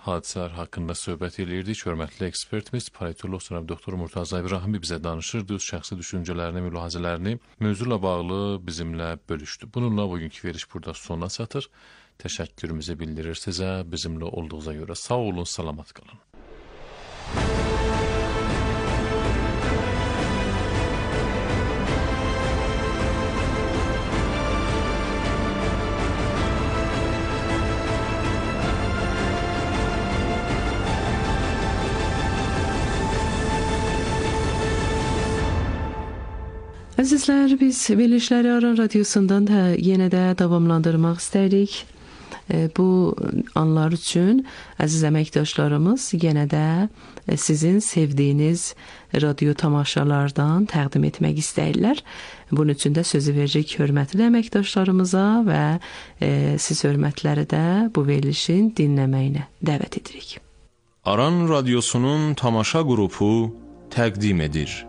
Speaker 3: hadisələr haqqında söhbət edirdik. Hörmətli ekspertimiz, politolog cənab doktor Murtaza İbrahimov bizə danışırdı, öz şəxsi düşüncələrini, mülahizələrini mövzuyla bağlı bizimlə bölüşdü. Bununla bugünkü veriş burada sona çatır. Təşəkkürümüzü bildirir sizə, bizimlə olduğunuza görə. Sağ olun, salamat qalın.
Speaker 2: Əzizlər, biz verilişləri Aran Radiosundan da yenə də davamlandırmaq istəyirik. Bu anlar üçün əziz əməkdaşlarımız yenə də sizin sevdiyiniz radio tamaşalardan təqdim etmək istəyirlər. Bunun üçün də sözü verəcək hörmətli əməkdaşlarımıza və e, siz hörmətləri də bu verilişin dinləməyinə dəvət edirik.
Speaker 12: Aran Radiosunun tamaşa qrupu təqdim edir.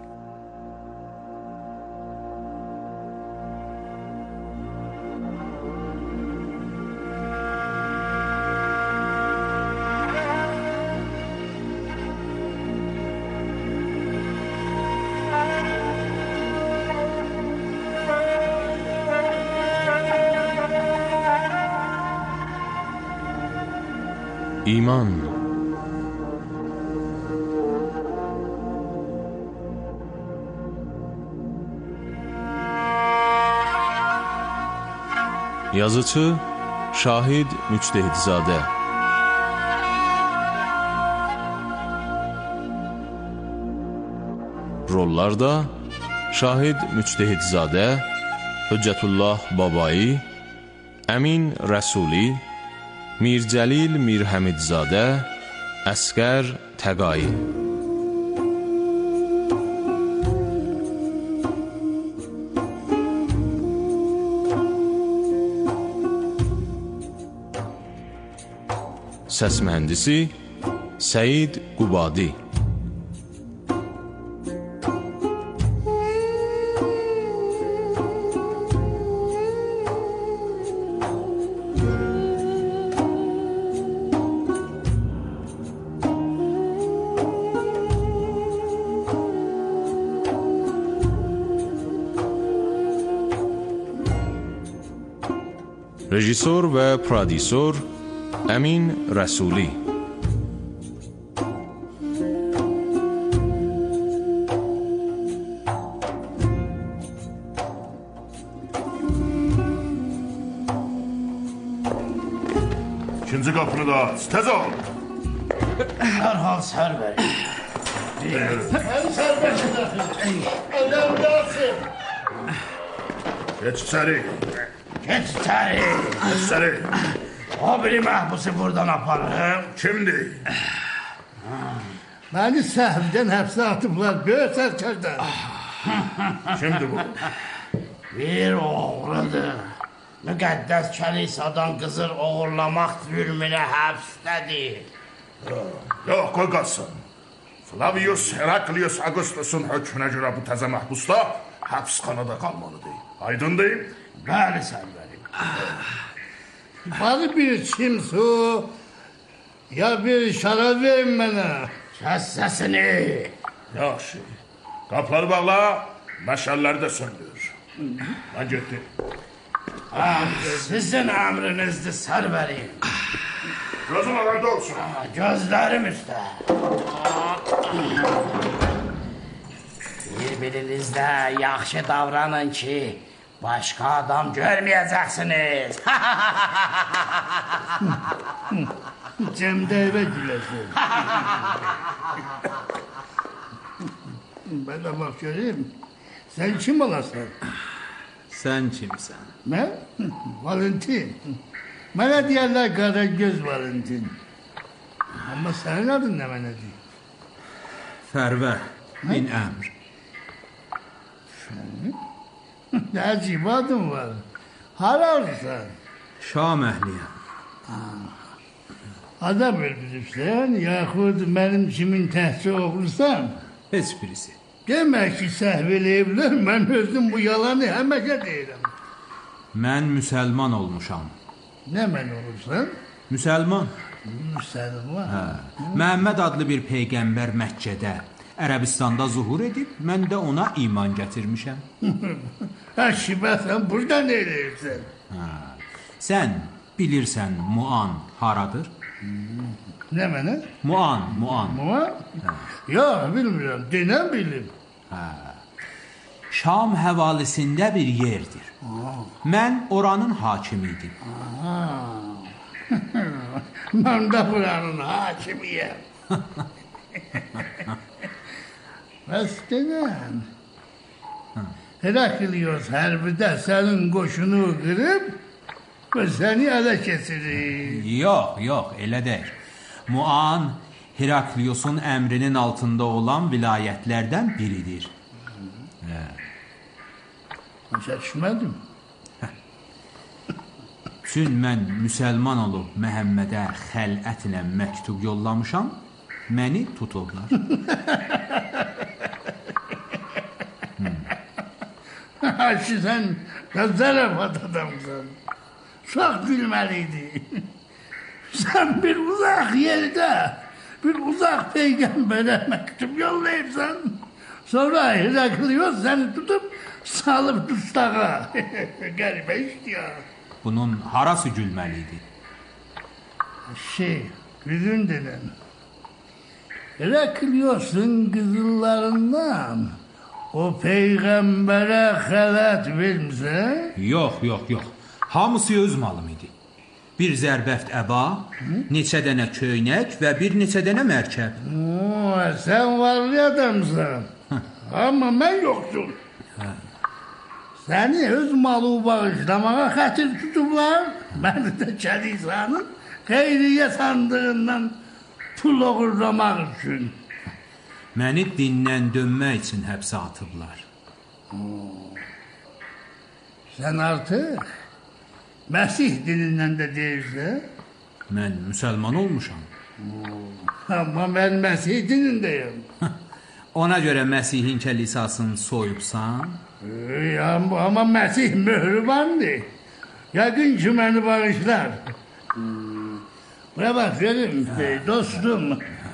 Speaker 12: İman. Yazıcı Şahid Müctehidzadə. Rollarda Şahid Müctehidzadə, Hüccətullah Babai, Əmin Rəsuli, Mircəlil Mirhəmidzadə, Əsqər Təqai. Səs mühəndisi Səid Qubadi. Rejissor və prodüsor Əmin Rəsuli.
Speaker 13: İkinci qapını da aç, tez ol.
Speaker 14: Dərhal sər verin.
Speaker 13: Ən sərbəşdir. Ələm gəlsin. Geç içəri.
Speaker 14: Geç içəri.
Speaker 13: Geç içəri.
Speaker 14: O biri məhbusu buradan aparırım.
Speaker 13: Kimdir?
Speaker 14: Məni səhvdən həbsə atıblar, böyük sərkərdən.
Speaker 13: Kimdir bu?
Speaker 14: Bir oğludur. Müqəddəs kəlisadan qızır oğurlamaq zülmünə həbsdədir.
Speaker 13: Yox, qoy qalsın. Flavius Heraklius Augustus'un hökmünə görə bu təzə məhbusda həbsxanada qalmalıdır. Aydın deyim?
Speaker 14: Bəli, sən verim. Bari bir çim su, ya bir şərab verin mənə. Kəs səsini.
Speaker 13: Yaxşı. Qapıları bağla, məşəlləri də söndür. Mən getdim.
Speaker 14: Sizin əmrinizdir, sər verin.
Speaker 13: Gözün arada olsun.
Speaker 14: Gözlərim üstə. Bir-birinizdə yaxşı davranın ki, başqa adam görməyəcəksiniz. Cəmdə evə güləsin. Mən də bax göreyim. Sən kim olasan?
Speaker 15: Sən kimsən?
Speaker 14: Mən? Valentin. Mənə deyərlər Qaragöz Valentin. Amma sənin adın nə mənə deyir?
Speaker 15: Fərvə min Əmr.
Speaker 14: Nə əcib adın var. Haralsan?
Speaker 15: Şam əhliyəm.
Speaker 14: Adam öldürübsən, yaxud mənim kimin təhsi oğlusan?
Speaker 15: Heç birisi.
Speaker 14: Demək ki, səhv eləyiblər, mən özüm bu yalanı həməkə deyirəm.
Speaker 15: Mən müsəlman olmuşam.
Speaker 14: Nə mən olursan?
Speaker 15: Müsəlman.
Speaker 14: Müsəlman.
Speaker 15: Hə. Məhəmməd adlı bir peyğəmbər Məkkədə, Ərəbistanda zuhur edib, mən də ona iman gətirmişəm.
Speaker 14: Hə, şibə, sən burada nə eləyirsən?
Speaker 15: Hə. Sən bilirsən Muan haradır?
Speaker 14: Nə mənə?
Speaker 15: Muan, Muan.
Speaker 14: Muan? Hə. Yox, bilmirəm, denən bilim.
Speaker 15: Hə. Şam həvalisində bir yerdir. Mən oranın hakimi idim.
Speaker 14: Mən də buranın hakimiyəm. Bəs denən, Heraklios hərbidə sənin qoşunu qırıb və səni ələ keçirir.
Speaker 15: Yox, yox, elə deyil. Muan, Heraklios'un əmrinin altında olan vilayətlərdən biridir. Hə.
Speaker 14: Başa düşmədim.
Speaker 15: Çün mən müsəlman olub Məhəmmədə xələtlə məktub yollamışam, məni tutublar.
Speaker 14: Ki, sən zərəfat adamsan. Çox gülməliydi. Sən bir uzaq yerdə, bir uzaq peyğəmbərə məktub yollayırsan, sonra Heraklios səni tutub salıb dustağa. Qəribə işdir.
Speaker 15: Bunun harası gülməliydi?
Speaker 14: Şey, düzün denən. Heraklios'un qızıllarından o peyğəmbərə xələt vermirsən?
Speaker 15: Yox, yox, yox. Hamısı öz malım idi. Bir zərbəft əba, neçə dənə köynək və bir neçə dənə mərkəb.
Speaker 14: Oo, sən varlı adamsan. Amma mən yoxsun.
Speaker 15: Hə.
Speaker 14: Səni öz malı bağışlamağa xətir tutublar. Məni də kəlisanın xeyriyyə sandığından pul oğurlamaq üçün.
Speaker 15: Məni dindən dönmək üçün həbsə atıblar.
Speaker 14: Oo. Sən artıq Məsih dinindən də deyirsən?
Speaker 15: Mən müsəlman olmuşam.
Speaker 14: Oo. Amma mən Məsih dinindəyim.
Speaker 15: Ona görə Məsihin kəlisasını soyubsan?
Speaker 14: Ey, amma, amma Məsih möhrübandır. Yəqin ki, məni bağışlar. Hmm. Buna bax, verim, dostum.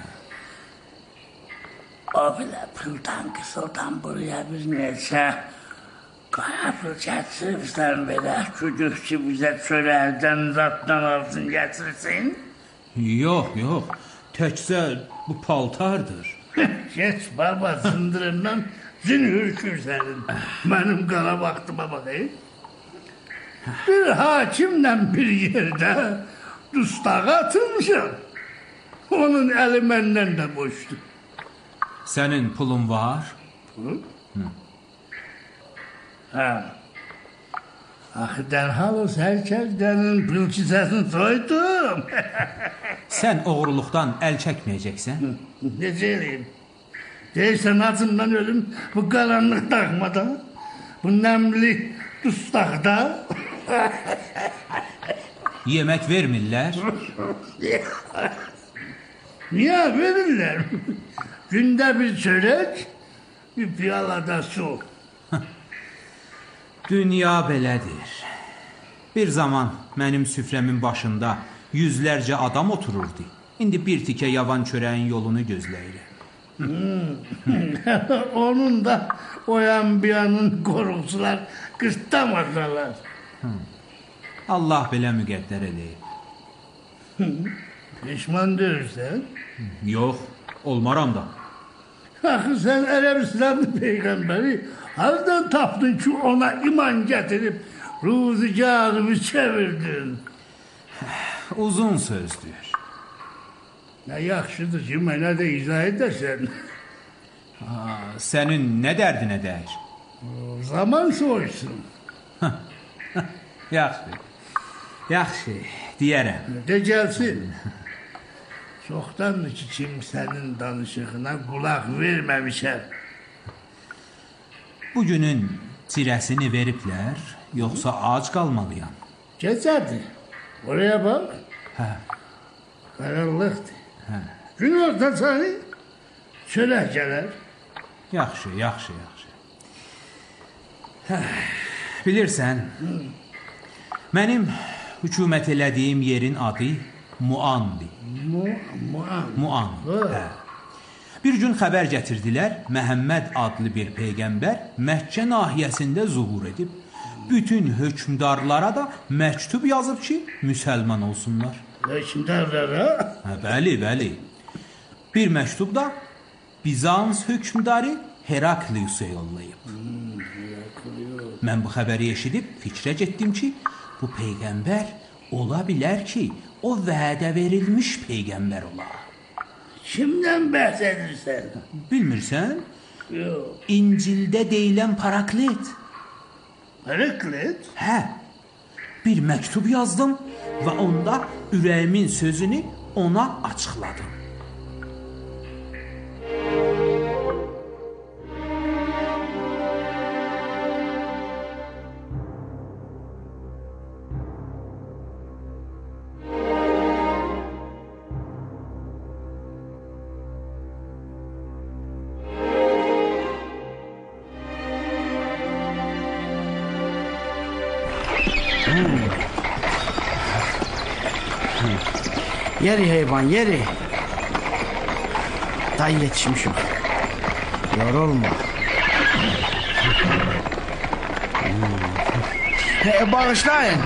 Speaker 14: O belə pıldan qısıldan buraya bir neçə qapıl gətiribsən belə, güdük ki, bizə çörəkdən, zatdan alsın gətirsin.
Speaker 15: Yox, yox, təkcə bu paltardır.
Speaker 14: Geç baba, sındırından zin hürkür sənin. Mənim qara vaxtıma baxayım. Bir hakimlə bir yerdə dustağa atılmışam. Onun əli məndən də boşdur.
Speaker 15: Sənin pulun var?
Speaker 14: Pul? Hı. Hə. Axı, dərhal o sərkərdənin pul kisəsini soydum.
Speaker 15: Sən oğurluqdan əl çəkməyəcəksən?
Speaker 14: Necə eləyim? Deyirsən, acımdan ölüm bu qaranlıq dağmada, bu nəmli dustaqda.
Speaker 15: Yemək vermirlər?
Speaker 14: Niyə verirlər? Gündə bir çörək, bir piyalada su.
Speaker 15: Dünya belədir. Bir zaman mənim süfrəmin başında yüzlərcə adam otururdu. İndi bir tikə yavan çörəyin yolunu gözləyirəm.
Speaker 14: Hmm. Onun da oyan biyanın qorxusular qırtdamazlar.
Speaker 15: Hmm. Allah belə müqəddər edib.
Speaker 14: Hmm. Peşman deyirsən?
Speaker 15: Yox, olmaram da.
Speaker 14: Axı, sən Ərəbistanlı peyğəmbəri hardan tapdın ki, ona iman gətirib ruzigarımı çevirdin?
Speaker 15: Uzun sözdür.
Speaker 14: Nə yaxşıdır ki, mənə də izah edəsən.
Speaker 15: Sənin nə dərdinə dəyir?
Speaker 14: Zaman soysun.
Speaker 15: Yaxşı, yaxşı, deyərəm.
Speaker 14: De gəlsin. Çoxdandır ki, kimsənin danışığına qulaq verməmişəm.
Speaker 15: Bugünün cirəsini veriblər, yoxsa ac qalmalıyam?
Speaker 14: Gecədir. Oraya bax.
Speaker 15: Hə.
Speaker 14: Qaranlıqdır.
Speaker 15: Hə.
Speaker 14: Gün ortaçanı çörək gələr.
Speaker 15: Yaxşı, yaxşı, yaxşı. Hə. Bilirsən, mənim hükümət elədiyim yerin adı Muandir.
Speaker 14: Muan.
Speaker 15: Muan. Hə. Bir gün xəbər gətirdilər, Məhəmməd adlı bir peyğəmbər Məkkə nahiyəsində zuhur edib. Bütün hökmdarlara da məktub yazıb ki, müsəlman olsunlar.
Speaker 14: Hökmdarlara?
Speaker 15: Hə, bəli, bəli. Bir məktub da Bizans hökmdarı Herakliusa yollayıb. Mən bu xəbəri eşidib fikrə getdim ki, bu peyğəmbər ola bilər ki, o vədə verilmiş peyğəmbər olar.
Speaker 14: Kimdən bəhs edirsən?
Speaker 15: Bilmirsən?
Speaker 14: Yox.
Speaker 15: İncildə deyilən Paraklet.
Speaker 14: Paraklet?
Speaker 15: Hə. Bir məktub yazdım və onda ürəyimin sözünü ona açıqladım.
Speaker 16: Yeri heyvan, yeri. Daha yetişmişim. Yorulma. E, bağışlayın.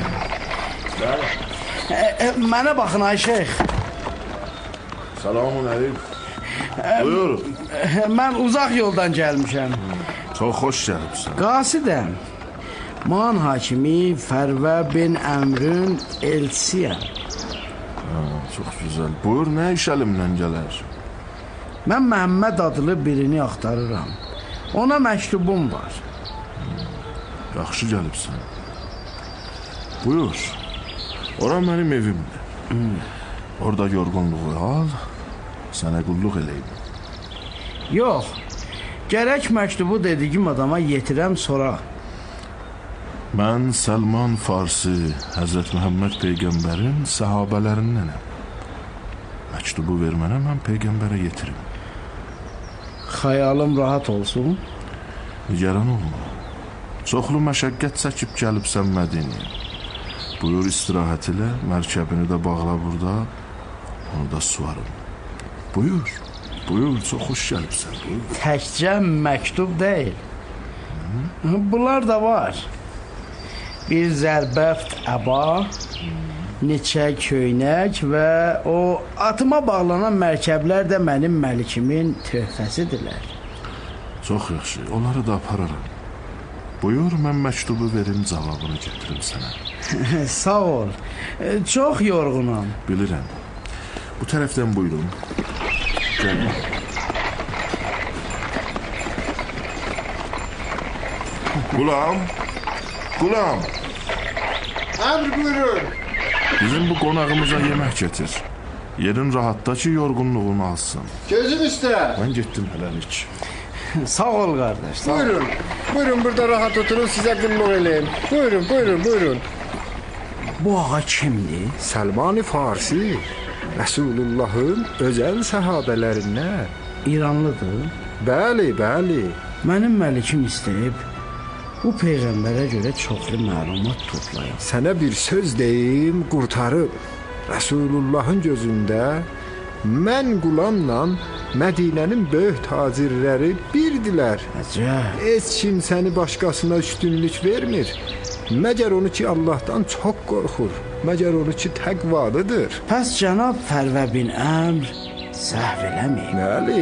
Speaker 16: E, e, mənə baxın ay şeyx.
Speaker 13: Selamun aleyküm. Buyur.
Speaker 16: E, mən uzaq yoldan gəlmişəm.
Speaker 13: Çox xoş gəlibsən.
Speaker 16: Qasidəm. Man hakimi Fərvə bin Əmrün elçisiyəm.
Speaker 13: Çox gözəl. Buyur, nə iş əlimdən gələr?
Speaker 16: Mən Məhəmməd adlı birini axtarıram. Ona məktubum var.
Speaker 13: Yaxşı gəlibsən. Buyur. Ora mənim evimdir. Hmm. Orada yorğunluğu al, sənə qulluq eləyim.
Speaker 16: Yox. Gərək məktubu dediyim adama yetirəm sonra.
Speaker 13: Mən Səlman Farsi, Həzrət Məhəmməd Peyğəmbərin səhabələrindənəm. Məktubu vermənə mən Peyğəmbərə yetirim.
Speaker 16: Xəyalım rahat olsun.
Speaker 13: Nigaran olma. Çoxlu məşəqqət çəkib gəlibsən Mədinəyə. Buyur istirahət elə, mərkəbini də bağla burada, onu da suvarım. Buyur, buyur, çox xoş gəlibsən. Buyur.
Speaker 16: Təkcə məktub deyil. Hı? Bunlar da var. Bir zərbəft əba, neçə köynək və o atıma bağlanan mərkəblər də mənim məlikimin töhfəsidirlər.
Speaker 13: Çox yaxşı, onları da apararam. Buyur, mən məktubu verim, cavabını gətirim sənə.
Speaker 16: Sağ ol, çox yorğunam.
Speaker 13: Bilirəm. Bu tərəfdən buyurun. Gəl. Qulam, Qulam.
Speaker 17: Əmr buyurun.
Speaker 13: Bizim bu qonağımıza yemək getir. Yerin rahatda ki, yorğunluğunu alsın.
Speaker 17: Gözüm üstə.
Speaker 13: Mən getdim hələlik.
Speaker 16: Sağ ol qardaş. Sağ
Speaker 17: buyurun. Ol. Buyurun burada rahat oturun, sizə qulluq eləyim. Buyurun, buyurun, buyurun.
Speaker 16: Bu ağa kimdir?
Speaker 17: Səlman-ı Farsi, Rəsulullahın özəl səhabələrindən.
Speaker 16: İranlıdır?
Speaker 17: Bəli, bəli.
Speaker 16: Mənim məlikim istəyib bu peyğəmbərə görə çoxlu məlumat toplayaq.
Speaker 17: Sənə bir söz deyim, qurtarıb. Rəsulullahın gözündə mən Qulamla Mədinənin böyük tacirləri birdilər.
Speaker 16: Əcəb.
Speaker 17: Heç kim səni başqasına üstünlük vermir. Məgər onu ki Allahdan çox qorxur. Məgər onu ki təqvalıdır.
Speaker 16: Pəs cənab Fərvə bin Əmr səhv eləmir.
Speaker 17: Bəli.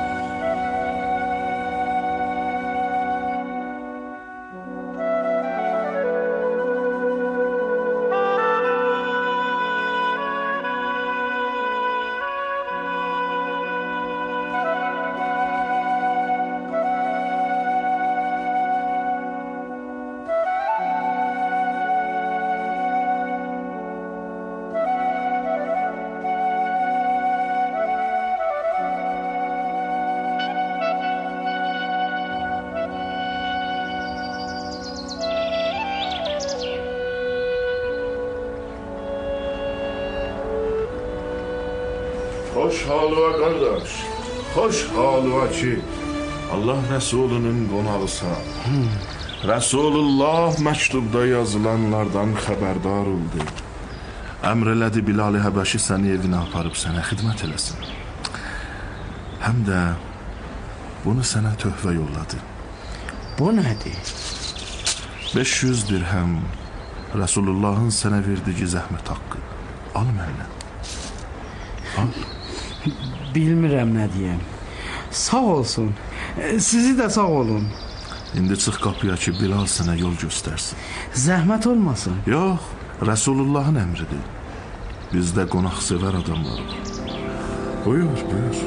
Speaker 13: Xoş halıva qardaş, xoş halıva ki, Allah Rəsulunun qonağısan. Hmm. Rəsulullah məktubda yazılanlardan xəbərdar oldu. Əmr elədi Bilal-i Həbəşi səni evinə aparıb sənə xidmət eləsin. Həm də bunu sənə töhfə yolladı.
Speaker 16: Bu nədir?
Speaker 13: beş yüz dirhəm Rəsulullahın sənə verdiyi zəhmət haqqı. Al məndən. Al.
Speaker 16: Bilmirəm nə deyəm. Sağ olsun. Sizi də sağ olun.
Speaker 13: İndi çıx qapıya ki, Bilal sənə yol göstərsin.
Speaker 16: Zəhmət olmasın.
Speaker 13: Yox, Rəsulullahın əmridir. Bizdə qonaqsevər adamlar var. Buyur, buyur.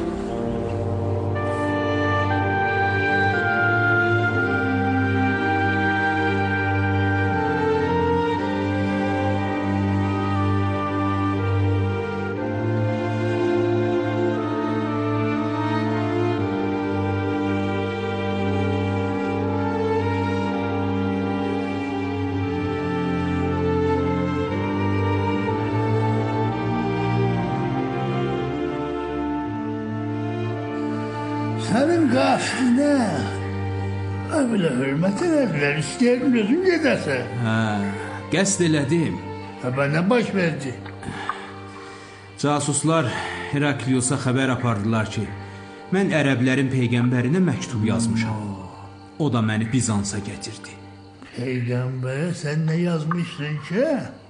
Speaker 14: Sənin qasidinə belə hörmət elədilər, istəyədim özün gedəsə.
Speaker 15: Hə, qəsd elədim.
Speaker 14: Hə, nə baş verdi?
Speaker 15: Casuslar Herakliusa xəbər apardılar ki, mən ərəblərin peyğəmbərinə məktub yazmışam. O da məni Bizansa gətirdi.
Speaker 14: Peyğəmbərə sən nə yazmışdın ki?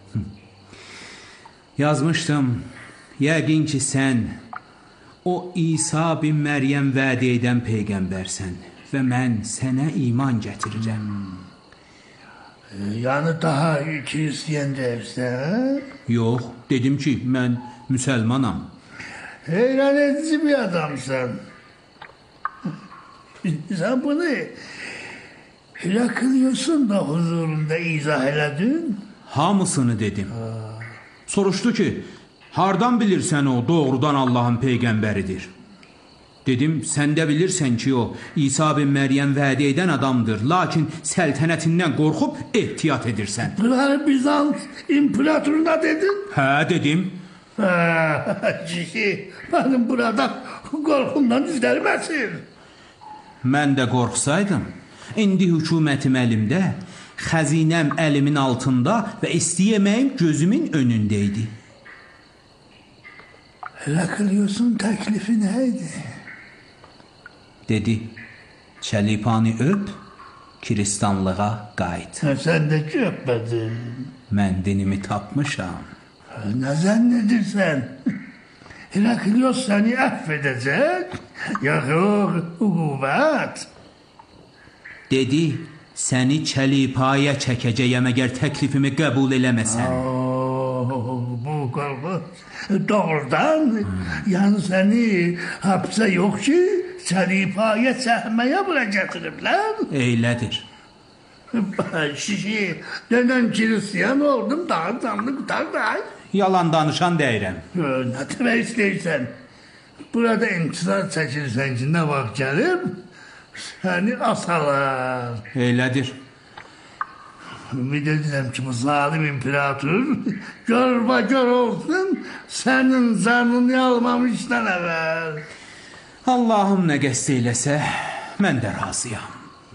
Speaker 15: Yazmışdım, yəqin ki sən o İsa bin Məryəm vəd edən peyğəmbərsən və mən sənə iman gətirirəm.
Speaker 14: Hmm. Yəni daha Kristiyan deyirsən?
Speaker 15: Yox, dedim ki, mən müsəlmanam.
Speaker 14: Heyran edici bir adamsan. Sən bunu Heraklius'un da huzurunda izah elədin?
Speaker 15: Hamısını dedim. Ha. Soruşdu ki, hardan bilirsən o doğrudan Allahın peyğəmbəridir? Dedim, sən də bilirsən ki, o İsa bin Məryəm vəd edən adamdır, lakin səltənətindən qorxub ehtiyat edirsən.
Speaker 14: Bunları Bizans imperatoruna dedin?
Speaker 15: Hə, dedim.
Speaker 14: Hə, ki, mənim burada qorxumdan dizlərim əsir.
Speaker 15: Mən də qorxsaydım, indi hökumətim əlimdə, xəzinəm əlimin altında və istəyəməyim gözümün önündəydi.
Speaker 14: Heraklius'un təklifi nə idi?
Speaker 15: Dedi, çəlipanı öp, kiristanlığa qayıt.
Speaker 14: Hə, sən də ki, öpmədin.
Speaker 15: Mən dinimi tapmışam.
Speaker 14: Hə, nə zənn edirsən? Heraklius səni əff edəcək? Yox, uqubət.
Speaker 15: Dedi, səni çəlipaya çəkəcəyəm əgər təklifimi qəbul eləməsən.
Speaker 14: Bu qorxu. Doğrudan, hmm. yəni səni hapsə yox ki, çəlipaya çəkməyə bura gətiriblər.
Speaker 15: Eylədir.
Speaker 14: Şişi, dönən Kristiyan oldum, daha canlı qutarday.
Speaker 15: Yalan danışan deyirəm.
Speaker 14: Nə demək istəyirsən? Burada intisar çəkirsən ki, nə vaxt gəlib, səni asalar.
Speaker 15: Eylədir.
Speaker 14: Ümid edirəm ki, bu zalim imperator gör-bagör olsun, sənin canını almamışdan əvvəl.
Speaker 15: Allahım nə qəst eyləsə, mən də razıyam.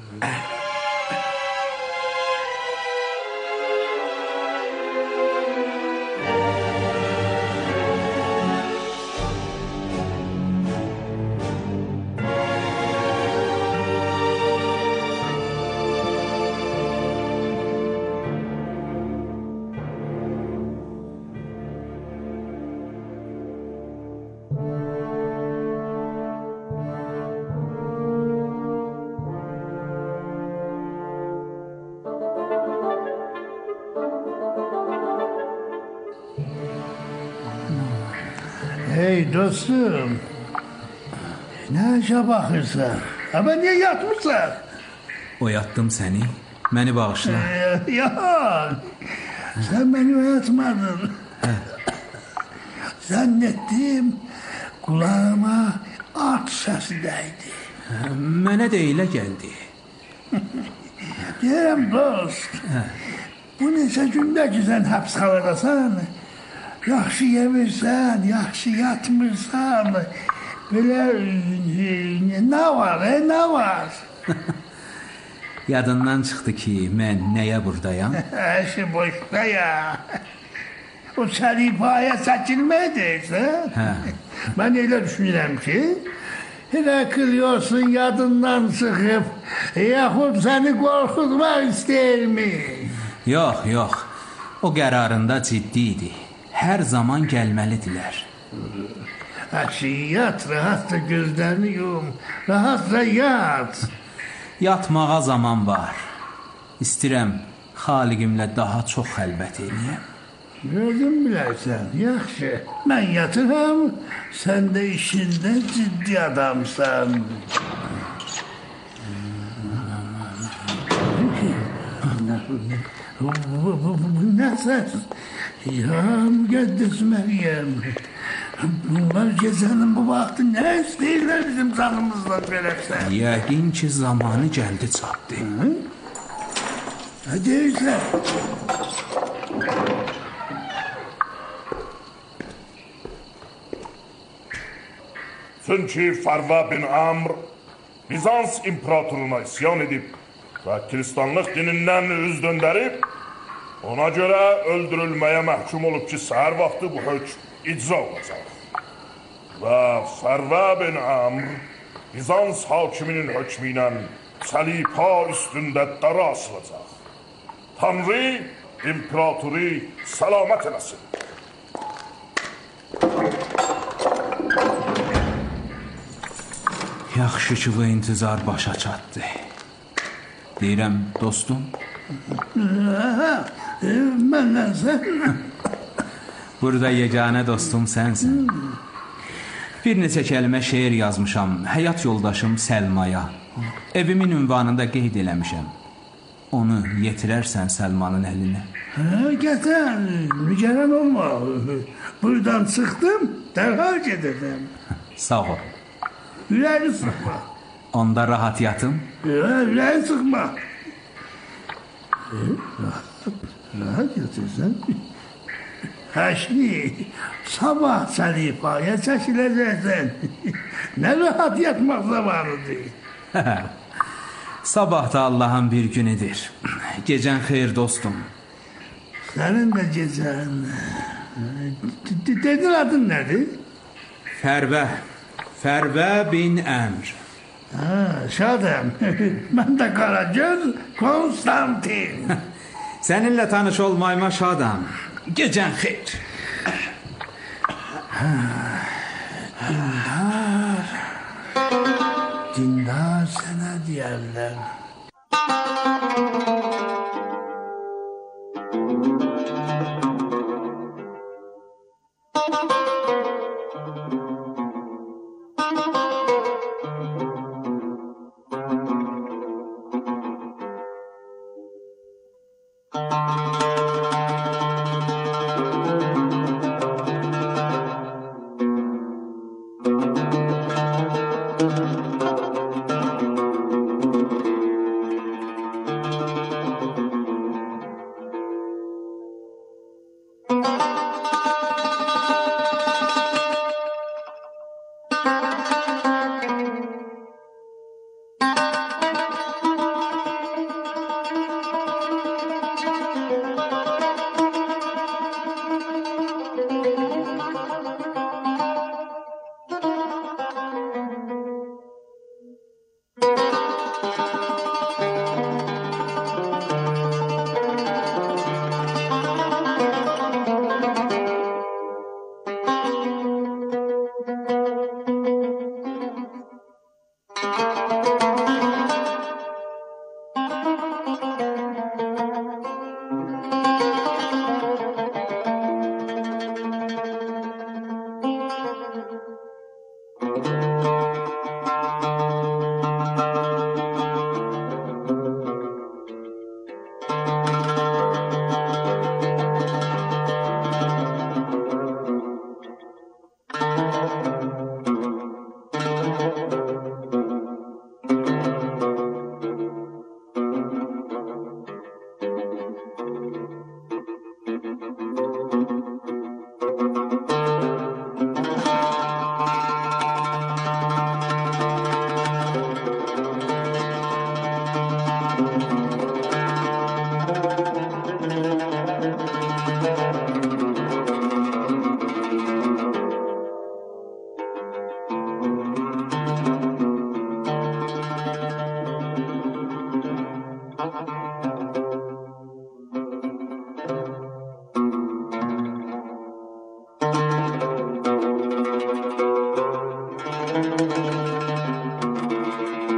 Speaker 14: Hey dostum, nə işə baxırsan? Ama niyə yatmışsan?
Speaker 15: Oyatdım səni, məni bağışla.
Speaker 14: Ee, yox, sən məni oyatmadın. Zannettim, kulağıma at səsi dəydi.
Speaker 15: Mənə də elə gəldi.
Speaker 14: Deyirəm dost, bu neçə gündə ki sən həbsxanadasan, yaxşı yemirsən, yaxşı yatmırsan, belə nə var, e, nə var?
Speaker 15: Yadından çıxdı ki, mən nəyə buradayam?
Speaker 14: Əşi boşda ya. o səlifaya çəkilmək deyirsən?
Speaker 15: Hə.
Speaker 14: Mən elə düşünürəm ki, Herakl yoxsun yadından çıxıb, yaxud səni qorxutmaq istəyirmiş.
Speaker 15: Yox, yox. O qərarında ciddi idi. Hər zaman gəlməlidirlər.
Speaker 14: Əşi, yat, rahatca gözlərini yum, rahatca yat.
Speaker 15: Yatmağa zaman var. İstəyirəm xaliqimlə daha çox xəlvət eləyəm.
Speaker 14: Gördün bilərsən, yaxşı. Mən yatıram, sən də işində ciddi adamsan. Bu nə səs? Ya müqəddəs Məryəm. Bunlar gecənin bu vaxtı nə istəyirlər bizim canımızla verəksən?
Speaker 15: Yəqin ki, zamanı gəldi çatdı.
Speaker 14: Nə deyirsən?
Speaker 18: Çünki Fərva bin Amr Bizans imperatoruna isyan edib və kiristanlıq dinindən üz döndərib, ona görə öldürülməyə məhkum olub ki, səhər vaxtı bu hökm icra olacaq. Və Fərva bin Amr Bizans hakiminin hökmü ilə səlipa üstündə dara asılacaq. Tanrı imperatoru səlamət eləsin.
Speaker 15: Yaxşı ki, bu intizar başa çatdı. Deyirəm, dostum.
Speaker 14: Məndən sən?
Speaker 15: Burada yeganə dostum sənsin. Bir neçə kəlmə şeir yazmışam həyat yoldaşım Səlmaya. Evimin ünvanında qeyd eləmişəm. Onu yetirərsən Səlmanın əlinə.
Speaker 14: Hə, gətir, mügərən olma. Buradan çıxdım, dərhal gedəcəm.
Speaker 15: Sağ ol.
Speaker 14: Ürəyi sıxma.
Speaker 15: Onda rahat yatım.
Speaker 14: Ürəyi sıxma. Rahat yatırsan. Həşni, sabah səlifaya çəkiləcəksən. Nə rahat yatmaq zamanıdır.
Speaker 15: Sabah da Allahın bir günüdür. Gecən xeyir dostum.
Speaker 14: Sənin də gecən. Dedin adın nədir?
Speaker 15: Fərvə. Fərvə bin Əmr.
Speaker 14: Ha, şadəm. Mən də Qaragöz Konstantin.
Speaker 15: Səninlə tanış olmayıma şadam. Gecən xeyr.
Speaker 14: Dindar. Dindar sənə deyərlər.